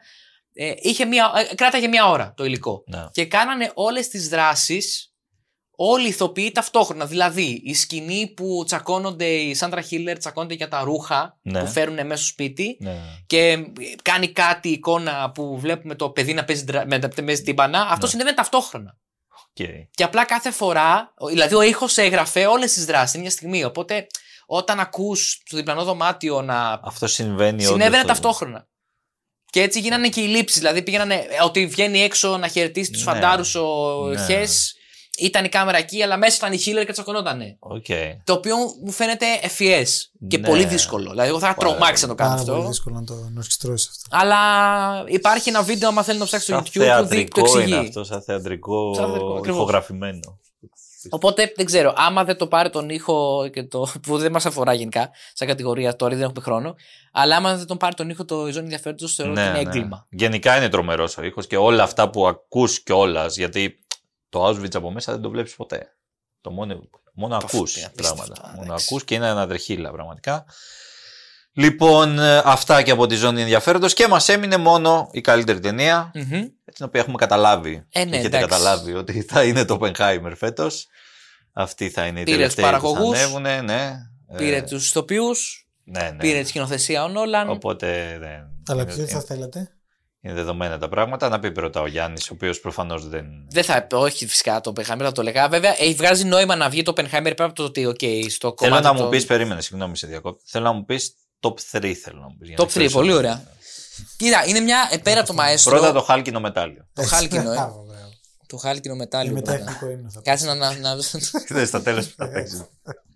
κράταγε 1 ώρα το υλικό. Ναι. Και κάνανε όλες τις δράσεις όλοι οι ηθοποιοί ταυτόχρονα. Δηλαδή η σκηνή που τσακώνονται, η Σάντρα Χίλερ τσακώνονται για τα ρούχα που φέρουν μέσα στο σπίτι και κάνει κάτι εικόνα που βλέπουμε το παιδί να παίζει τύμπανα. Αυτό συνέβαινε ταυτόχρονα. Και απλά κάθε φορά, δηλαδή ο ήχος έγραφε όλες τις δράσεις μια στιγμή. Οπότε όταν ακούς στο διπλανό δωμάτιο να. Αυτό συνέβαινε ταυτόχρονα. Και έτσι γίνανε και οι λήψεις. Δηλαδή πήγαινανε ότι βγαίνει έξω να χαιρετήσει τους φαντάρους ο Χες. Ήταν η κάμερα εκεί, αλλά μέσα ήταν η Χίλερ και τσακωνότανε. Το οποίο μου φαίνεται ευφυές και πολύ δύσκολο. Δηλαδή, εγώ θα τρομάξει να το κάνω αυτό. Πολύ δύσκολο να το νοστρώσει αυτό. Αλλά υπάρχει ένα βίντεο, άμα θέλει να το ψάξει στο YouTube, που το εξηγεί. Είναι αυτό, σαν θεατρικό ηχογραφημένο. Οπότε δεν ξέρω, άμα δεν το πάρει τον ήχο και που δεν μας αφορά γενικά, σαν κατηγορία τώρα, δεν έχουμε χρόνο. Αλλά άμα δεν τον πάρει τον ήχο, το ζώνη ενδιαφέροντος θεωρώ ότι είναι έγκλημα. Γενικά είναι τρομερός ο ήχος και όλα αυτά που ακούς κιόλας, γιατί. Το Auschwitz από μέσα δεν το βλέπεις ποτέ. Το μόνο Μόνο ακούς πράγματα. Μόνο ακούς και είναι ανατρεχίλα πραγματικά. Λοιπόν, αυτά και από τη ζώνη ενδιαφέροντος και μας έμεινε μόνο η καλύτερη ταινία, την οποία έχουμε καταλάβει. Έχετε καταλάβει ότι θα είναι το Oppenheimer φέτος. Αυτή θα είναι η τελευταία που θα ανέβουν. Ναι. Πήρε τους ηθοποιούς. Ναι. Πήρε τη σκηνοθεσία ο Νόλαν. Οπότε Αλλά ποιο θα θέλατε? Είναι δεδομένα τα πράγματα. Να πει πρώτα ο Γιάννης, ο οποίος προφανώς δεν. Δεν θα. Όχι, φυσικά το Oppenheimer θα το λέγα. Βέβαια, βγάζει νόημα να βγει το Oppenheimer πέρα από το ότι, OK, στο κομμάτι. Θέλω να μου πεις, περίμενε, συγγνώμη σε διακόπτη. Θέλω να μου πεις top 3. Θέλω να μου πεις. Top 3, πολύ ωραία. Κοίτα, είναι μια πέρα από το μαέστρο. Πρώτα το χάλκινο μετάλλιο. Το χάλκινο, το χάλκινο μετάλλιο. Μετά εθνικό ύμνο. Κάτσε να. Δεν στα τέλος που θα παίξει.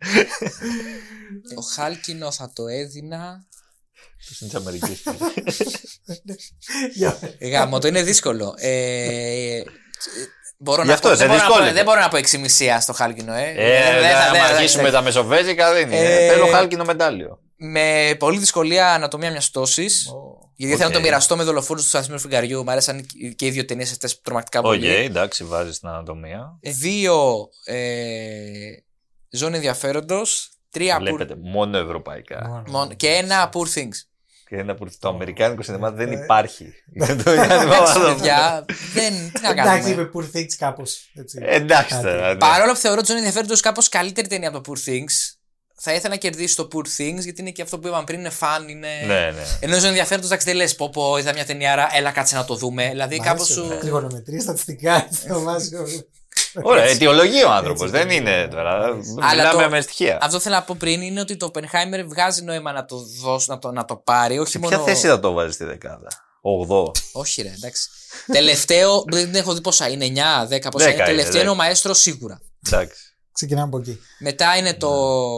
Το χάλκινο θα το έδινα. Είναι της Αμερικής. Γάμο, το είναι δύσκολο. Δεν μπορώ να πω 6,5 στο χάλκινο. Να αρχίσουμε τα μεσοβέζικα, δεν είναι. Θέλω χάλκινο μετάλλιο. Με πολύ δυσκολία Ανατομία μιας πτώσης. Γιατί θέλω να το μοιραστώ με δολοφόνους του Σταθμίου Φιγαριού. Μ' άρεσαν και οι δύο ταινίες αυτές τρομακτικά πολύ. Εντάξει, βάζεις την Ανατομία. 2 Ζώνη ενδιαφέροντος. 3 Βλέπετε, μόνο ευρωπαϊκά. Και 1 Poor Things. Και ένα που το αμερικάνικο σινεμά δεν υπάρχει. Εντάξει, παιδιά, τι να κάνουμε. Εντάξει, είπε Poor Things κάπως. Εντάξει. Παρόλο που θεωρώ ότι Ζώνη ενδιαφέροντος κάπως καλύτερη ταινία από το Poor Things, θα ήθελα να κερδίσει το Poor Things, γιατί είναι και αυτό που είπαμε πριν, είναι φαν. Ναι. Ενώ Ζώνη ενδιαφέροντος, εντάξει, δεν λες πω, είδα μια ταινία, άρα έλα κάτσε να το δούμε. Δηλαδή κάπως σου. Τριγωνομετρία, στατιστικά, το βάζει όλο. Ωραία, αιτιολογεί ο άνθρωπος. Δεν είναι τώρα. Μιλάμε με στοιχεία. Αυτό θέλω να πω πριν είναι ότι το Oppenheimer βγάζει νόημα να το δώσει, να το πάρει. Όχι μόνο. Ποια θέση θα το βάζει στη δεκάδα? 8. Όχι, ρε, εντάξει. Τελευταίο, δεν έχω δει πόσα είναι, 9, 10 πόσα είναι. Τελευταίο είναι ο Μαέστρο σίγουρα. Εντάξει. Ξεκινάμε από εκεί. Μετά είναι το.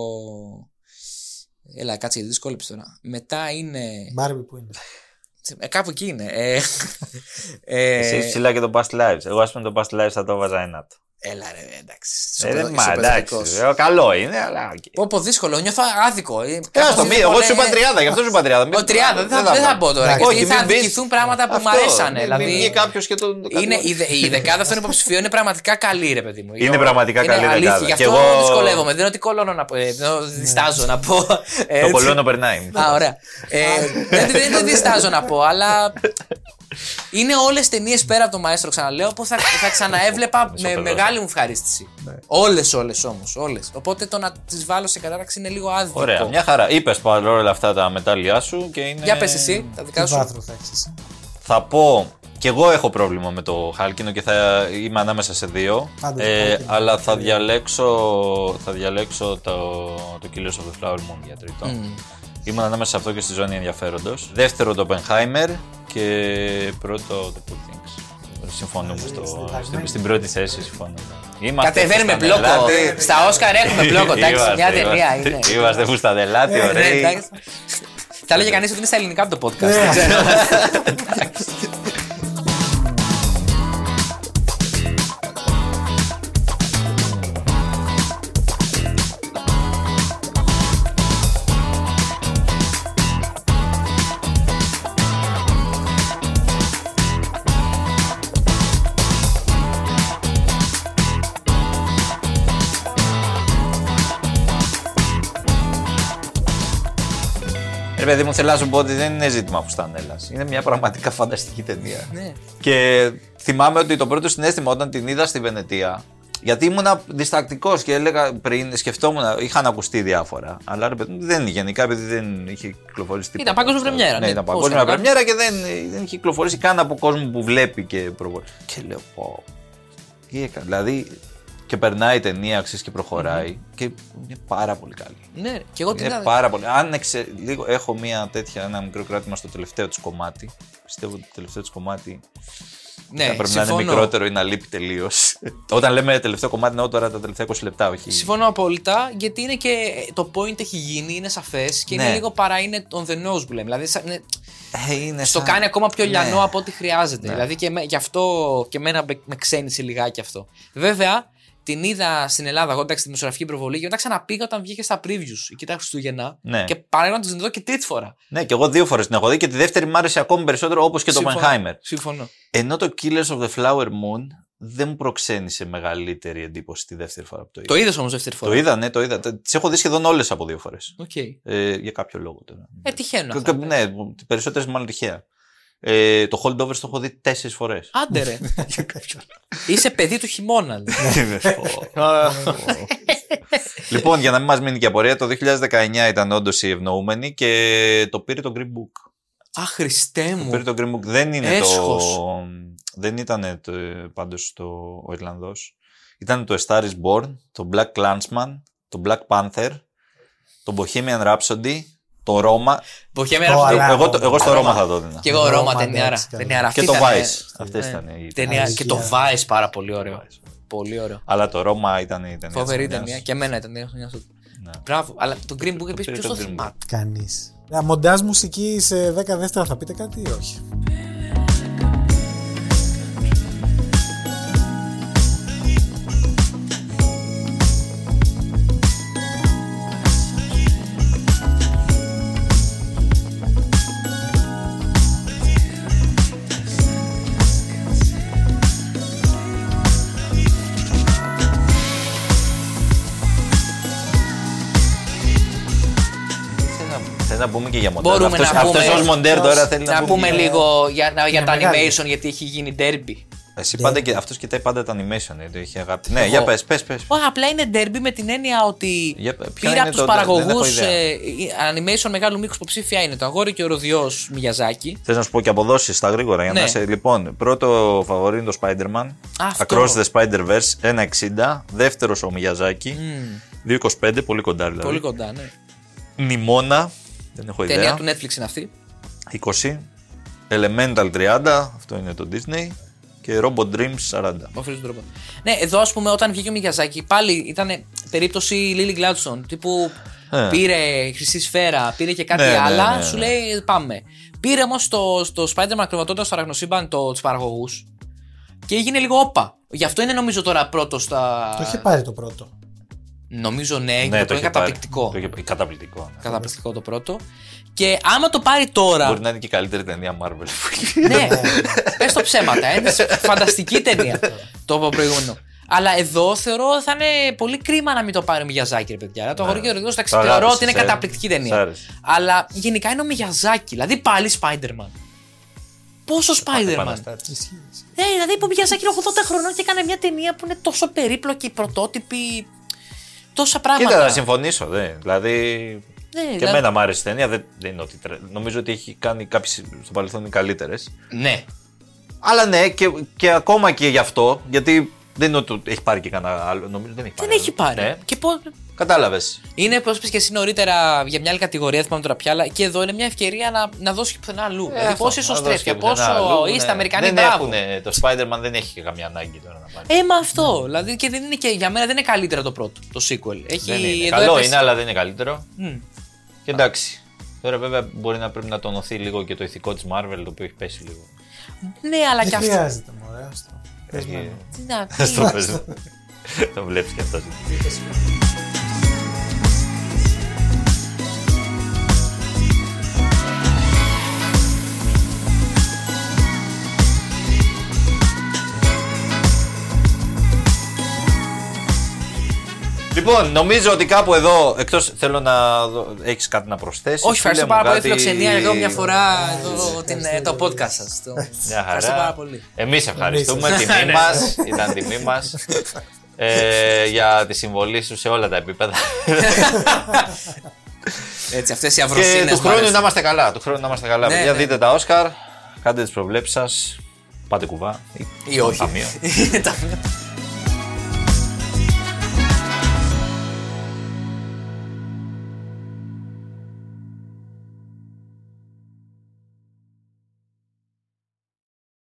Έλα, κάτσε γιατί δυσκόλεψε τώρα. Μετά είναι. Μπάρμπι που είναι. Κάπου εκεί είναι. Εσύ ψηλά και το Past Lives. Εγώ ας πούμε το Past Lives θα το βάζα 1. Έλα ρε, εντάξει. Εντάξει. Καλό είναι, αλλά. Πω δύσκολο, νιώθω άδικο. Εγώ σου είπα 30, γι' αυτό σου είπα 30. Ο 30, δεν θα πω τώρα. Γιατί θα αδικηθούν πράγματα που μου αρέσανε. Δηλαδή κάποιο και τον. Η δεκάδα αυτών υποψηφίων είναι πραγματικά καλή, ρε παιδί μου. Είναι πραγματικά καλή δεκάδα. Γι' αυτό δυσκολεύομαι. Δεν είναι ότι κολώνω να πω. Διστάζω να πω. Το κολώνω περνάει. Α, ωραία. Δεν διστάζω να πω, αλλά. Είναι όλες ταινίες πέρα από το Μαέστρο, ξαναλέω, που θα ξαναέβλεπα με μεγάλη μου ευχαρίστηση. Όλες όμως. Οπότε το να τις βάλω σε κατάταξη είναι λίγο άδικο. Ωραία, μια χαρά. Είπες παρόλα αυτά τα μετάλλια σου και είναι. Για πες εσύ, τα δικά σου. Τι βάθρο θα έχεις? Θα πω. Κι εγώ έχω πρόβλημα με το χάλκινο και θα είμαι ανάμεσα σε 2. Αλλά θα διαλέξω το Killers of the Flower Moon για τρίτο. Ήμουν ανάμεσα σε αυτό και στη ζώνη ενδιαφέροντος. Δεύτερο το Oppenheimer και πρώτο το Poor Things. Συμφωνούμε στην πρώτη θέση. Συμφωνούμε. Κατεβαίνουμε μπλόκο. Στα Όσκαρ έχουμε μπλόκο. Εντάξει, μια ταινία είναι. Είμαστε φουσταδελάτι, ωραίοι. Θα έλεγε κανείς ότι είναι στα ελληνικά το podcast. Παιδί μου, θέλω να σου πω ότι δεν είναι ζήτημα φουστανέλας. Είναι μια πραγματικά φανταστική ταινία. Ναι. Και θυμάμαι ότι το πρώτο συναίσθημα όταν την είδα στη Βενετία. Γιατί ήμουν διστακτικός και έλεγα πριν, σκεφτόμουν, είχαν ακουστεί διάφορα. Αλλά ρε παιδί μου, δεν γενικά, επειδή δεν είχε κυκλοφορήσει τίποτα. Ήταν παγκόσμια πρεμιέρα. Ναι, ήταν παγκόσμια πρεμιέρα και δεν είχε κυκλοφορήσει καν από κόσμο που βλέπει και προβολή. Και λέω, πω. Τι έκανα. Δηλαδή. Και περνάει η ταινία, ξέρεις, και προχωράει. Και είναι πάρα πολύ καλή. Ναι, και εγώ την είναι πάρα πολύ. Αν λίγο, έχω ένα μικρό κράτημα στο τελευταίο της κομμάτι. Πιστεύω ότι το τελευταίο της κομμάτι. Ναι, θα πρέπει να είναι μικρότερο ή να λείπει τελείως. Όταν λέμε τελευταίο κομμάτι, εννοώ τώρα τα τελευταία 20 λεπτά, όχι. Συμφωνώ απόλυτα, γιατί είναι και το point έχει γίνει, είναι σαφές και είναι λίγο παρά είναι on the nose που λέμε. Δηλαδή, στο κάνει ακόμα πιο λιανό από ό,τι χρειάζεται. Δηλαδή, και γι' αυτό και εμένα με ξένησε λιγάκι αυτό. Βέβαια. Την είδα στην Ελλάδα, εγώ εντάξει, τη δημοσιογραφική προβολή και μετά ξαναπήγα όταν βγήκε στα previews εκεί τα Χριστούγεννα. Ναι. Και παράδειγμα να την δω και τρίτη φορά. Ναι, και εγώ 2 φορές την έχω δει και τη δεύτερη μου άρεσε ακόμη περισσότερο όπως και το Oppenheimer. Συμφωνώ. Ενώ το Killers of the Flower Moon δεν μου προξένησε μεγαλύτερη εντύπωση τη δεύτερη φορά που το είδα. Το είδες όμως δεύτερη φορά? Το είδα, ναι, το είδα. Τις έχω δει σχεδόν όλες από 2 φορές. Okay. Για κάποιο λόγο τώρα. Τυχαίνω. Ναι, περισσότερες μάλλον τυχαία. Το Holdovers το έχω δει 4 φορές. Άντε ρε. Είσαι παιδί του χειμώνα. Λοιπόν, για να μην μας μείνει και απορία, το 2019 ήταν όντως η Ευνοούμενη και το πήρε το Green Book. Αχ, Χριστέ μου. Το πήρε το Green Book. Δεν είναι Έσχος. Δεν ήταν πάντως ο Ιρλανδός. Ήταν το A Star is Born, το Black Klansman, το Black Panther, το Bohemian Rhapsody, το Roma. Εγώ στο Roma θα το έδινα. Και εγώ Ρώμα ταινιάρα. Και το Vice. Αυτές ήταν οι ταινίες. Και το Vice πάρα πολύ ωραίο. Πολύ ωραίο. Αλλά το Roma ήταν η ταινία. Φοβερή ταινία. Και εμένα ήταν η ταινία. Μπράβο. Αλλά το Green Book επίσης ποιος το θυμάται? Κανείς. Μοντάζ μουσική σε 10 δεύτερα θα πείτε κάτι ή όχι? Να πούμε και για μοντέρ. Μπορούμε Αυτός ως μοντέρ τώρα θέλει να πούμε λίγο για τα animation, γιατί έχει γίνει derby. Εσύ πάντα και αυτός κοιτάει πάντα τα animation, έχει αγάπη. Ναι, για πες. Απλά είναι derby με την έννοια ότι πήρα από τους παραγωγούς animation μεγάλου μήκους, υποψήφια είναι το Αγόρι και ο Ροδιός Μιγιαζάκη. Θες να σου πω και αποδόσεις στα γρήγορα για να είσαι? Λοιπόν, πρώτο φαβορί είναι το Spider-Man, Across the Spider-Verse, 1.60. Δεύτερος ο Μιγιαζάκη, 2.25, πολύ κοντά δηλαδή. Πολύ κοντά, ναι. Νιμώνα, δεν έχω ιδέα. Ταινία του Netflix είναι αυτή. 20. Elemental 30, αυτό είναι το Disney. Και Robot Dreams 40. Ναι, εδώ ας πούμε όταν βγήκε ο Μιγιαζάκη πάλι ήταν περίπτωση Lily Gladstone. Τύπου πήρε Χρυσή Σφαίρα, πήρε και κάτι άλλα. Ναι. Σου λέει πάμε. Πήρε όμως το Spider-Man κρεβατώντας στο αραχνοσύμπαν τους παραγωγούς. Και έγινε λίγο όπα. Γι' αυτό είναι νομίζω τώρα πρώτο στα. Το είχε πάρει το πρώτο. Νομίζω ναι, το είναι καταπληκτικό. Καταπληκτικό. Καταπληκτικό το πρώτο. Και άμα το πάρει τώρα. Μπορεί να είναι και η καλύτερη ταινία Marvel. Ναι, πες το ψέματα. Είναι φανταστική ταινία το προηγούμενο. Αλλά εδώ θεωρώ θα είναι πολύ κρίμα να μην το πάρει ο Μιγιαζάκη, ρε παιδιά. Το Αγόρι και ο Ροδιός, θεωρώ ότι είναι καταπληκτική ταινία. Αλλά γενικά είναι ο Μιγιαζάκη, δηλαδή πάλι Spider-Man. Πόσο Spider-Man. Δηλαδή ο Μιγιαζάκη είναι 80 χρονών και έκανε μια ταινία που είναι τόσο περίπλοκη, πρωτότυπη. Τόσα πράγματα. Κοίτα, να συμφωνήσω. Δηλαδή. Και εμένα μου άρεσε η ταινία. Δεν είναι ότι νομίζω ότι έχει κάνει κάποιες στο παρελθόν καλύτερες. Ναι. Αλλά ναι, και ακόμα και γι' αυτό. Γιατί δεν είναι ότι έχει πάρει και κανένα άλλο. Νομίζω δεν έχει πάρει. Δεν έχει πάρει. Ναι. Και κατάλαβες. Είναι, όπως είπες και εσύ νωρίτερα, για μια άλλη κατηγορία, θυμάμαι τώρα πια, αλλά και εδώ είναι μια ευκαιρία να δώσει και πουθενά αλλού. Δηλαδή, πόσο ισοστρέφεια, πόσο είστε Αμερικανοί, μπράβο. Το Spider-Man δεν έχει και καμία ανάγκη τώρα να πάρει. Μα αυτό. Δηλαδή, και δεν είναι και για μένα δεν είναι καλύτερο το πρώτο, το sequel. Καλό είναι, αλλά δεν είναι καλύτερο. Και εντάξει. Τώρα βέβαια μπορεί να πρέπει να τονωθεί λίγο και το ηθικό της Marvel, το οποίο έχει πέσει λίγο. Ναι, αλλά και αυτό. Δεν χρειάζεται, μωρέ, αυτό. Το βλέπεις και αυτό. Λοιπόν, νομίζω ότι κάπου εδώ, εκτός θέλω να έχεις κάτι να προσθέσεις. Όχι, ευχαριστώ πάρα πολύ φιλοξενία εδώ μια φορά το podcast σας. Μια χαρά. Ευχαριστώ πάρα πολύ. Εμείς ευχαριστούμε, τιμή μας, ήταν τιμή μας για τη συμβολή σου σε όλα τα επίπεδα. Έτσι, αυτές οι αυροσύνες. Και του χρόνου να είμαστε καλά. Παιδιά, δείτε τα Όσκαρ, κάντε τις προβλέψεις σας, πάτε κουβά ή όχι. Ταμείο.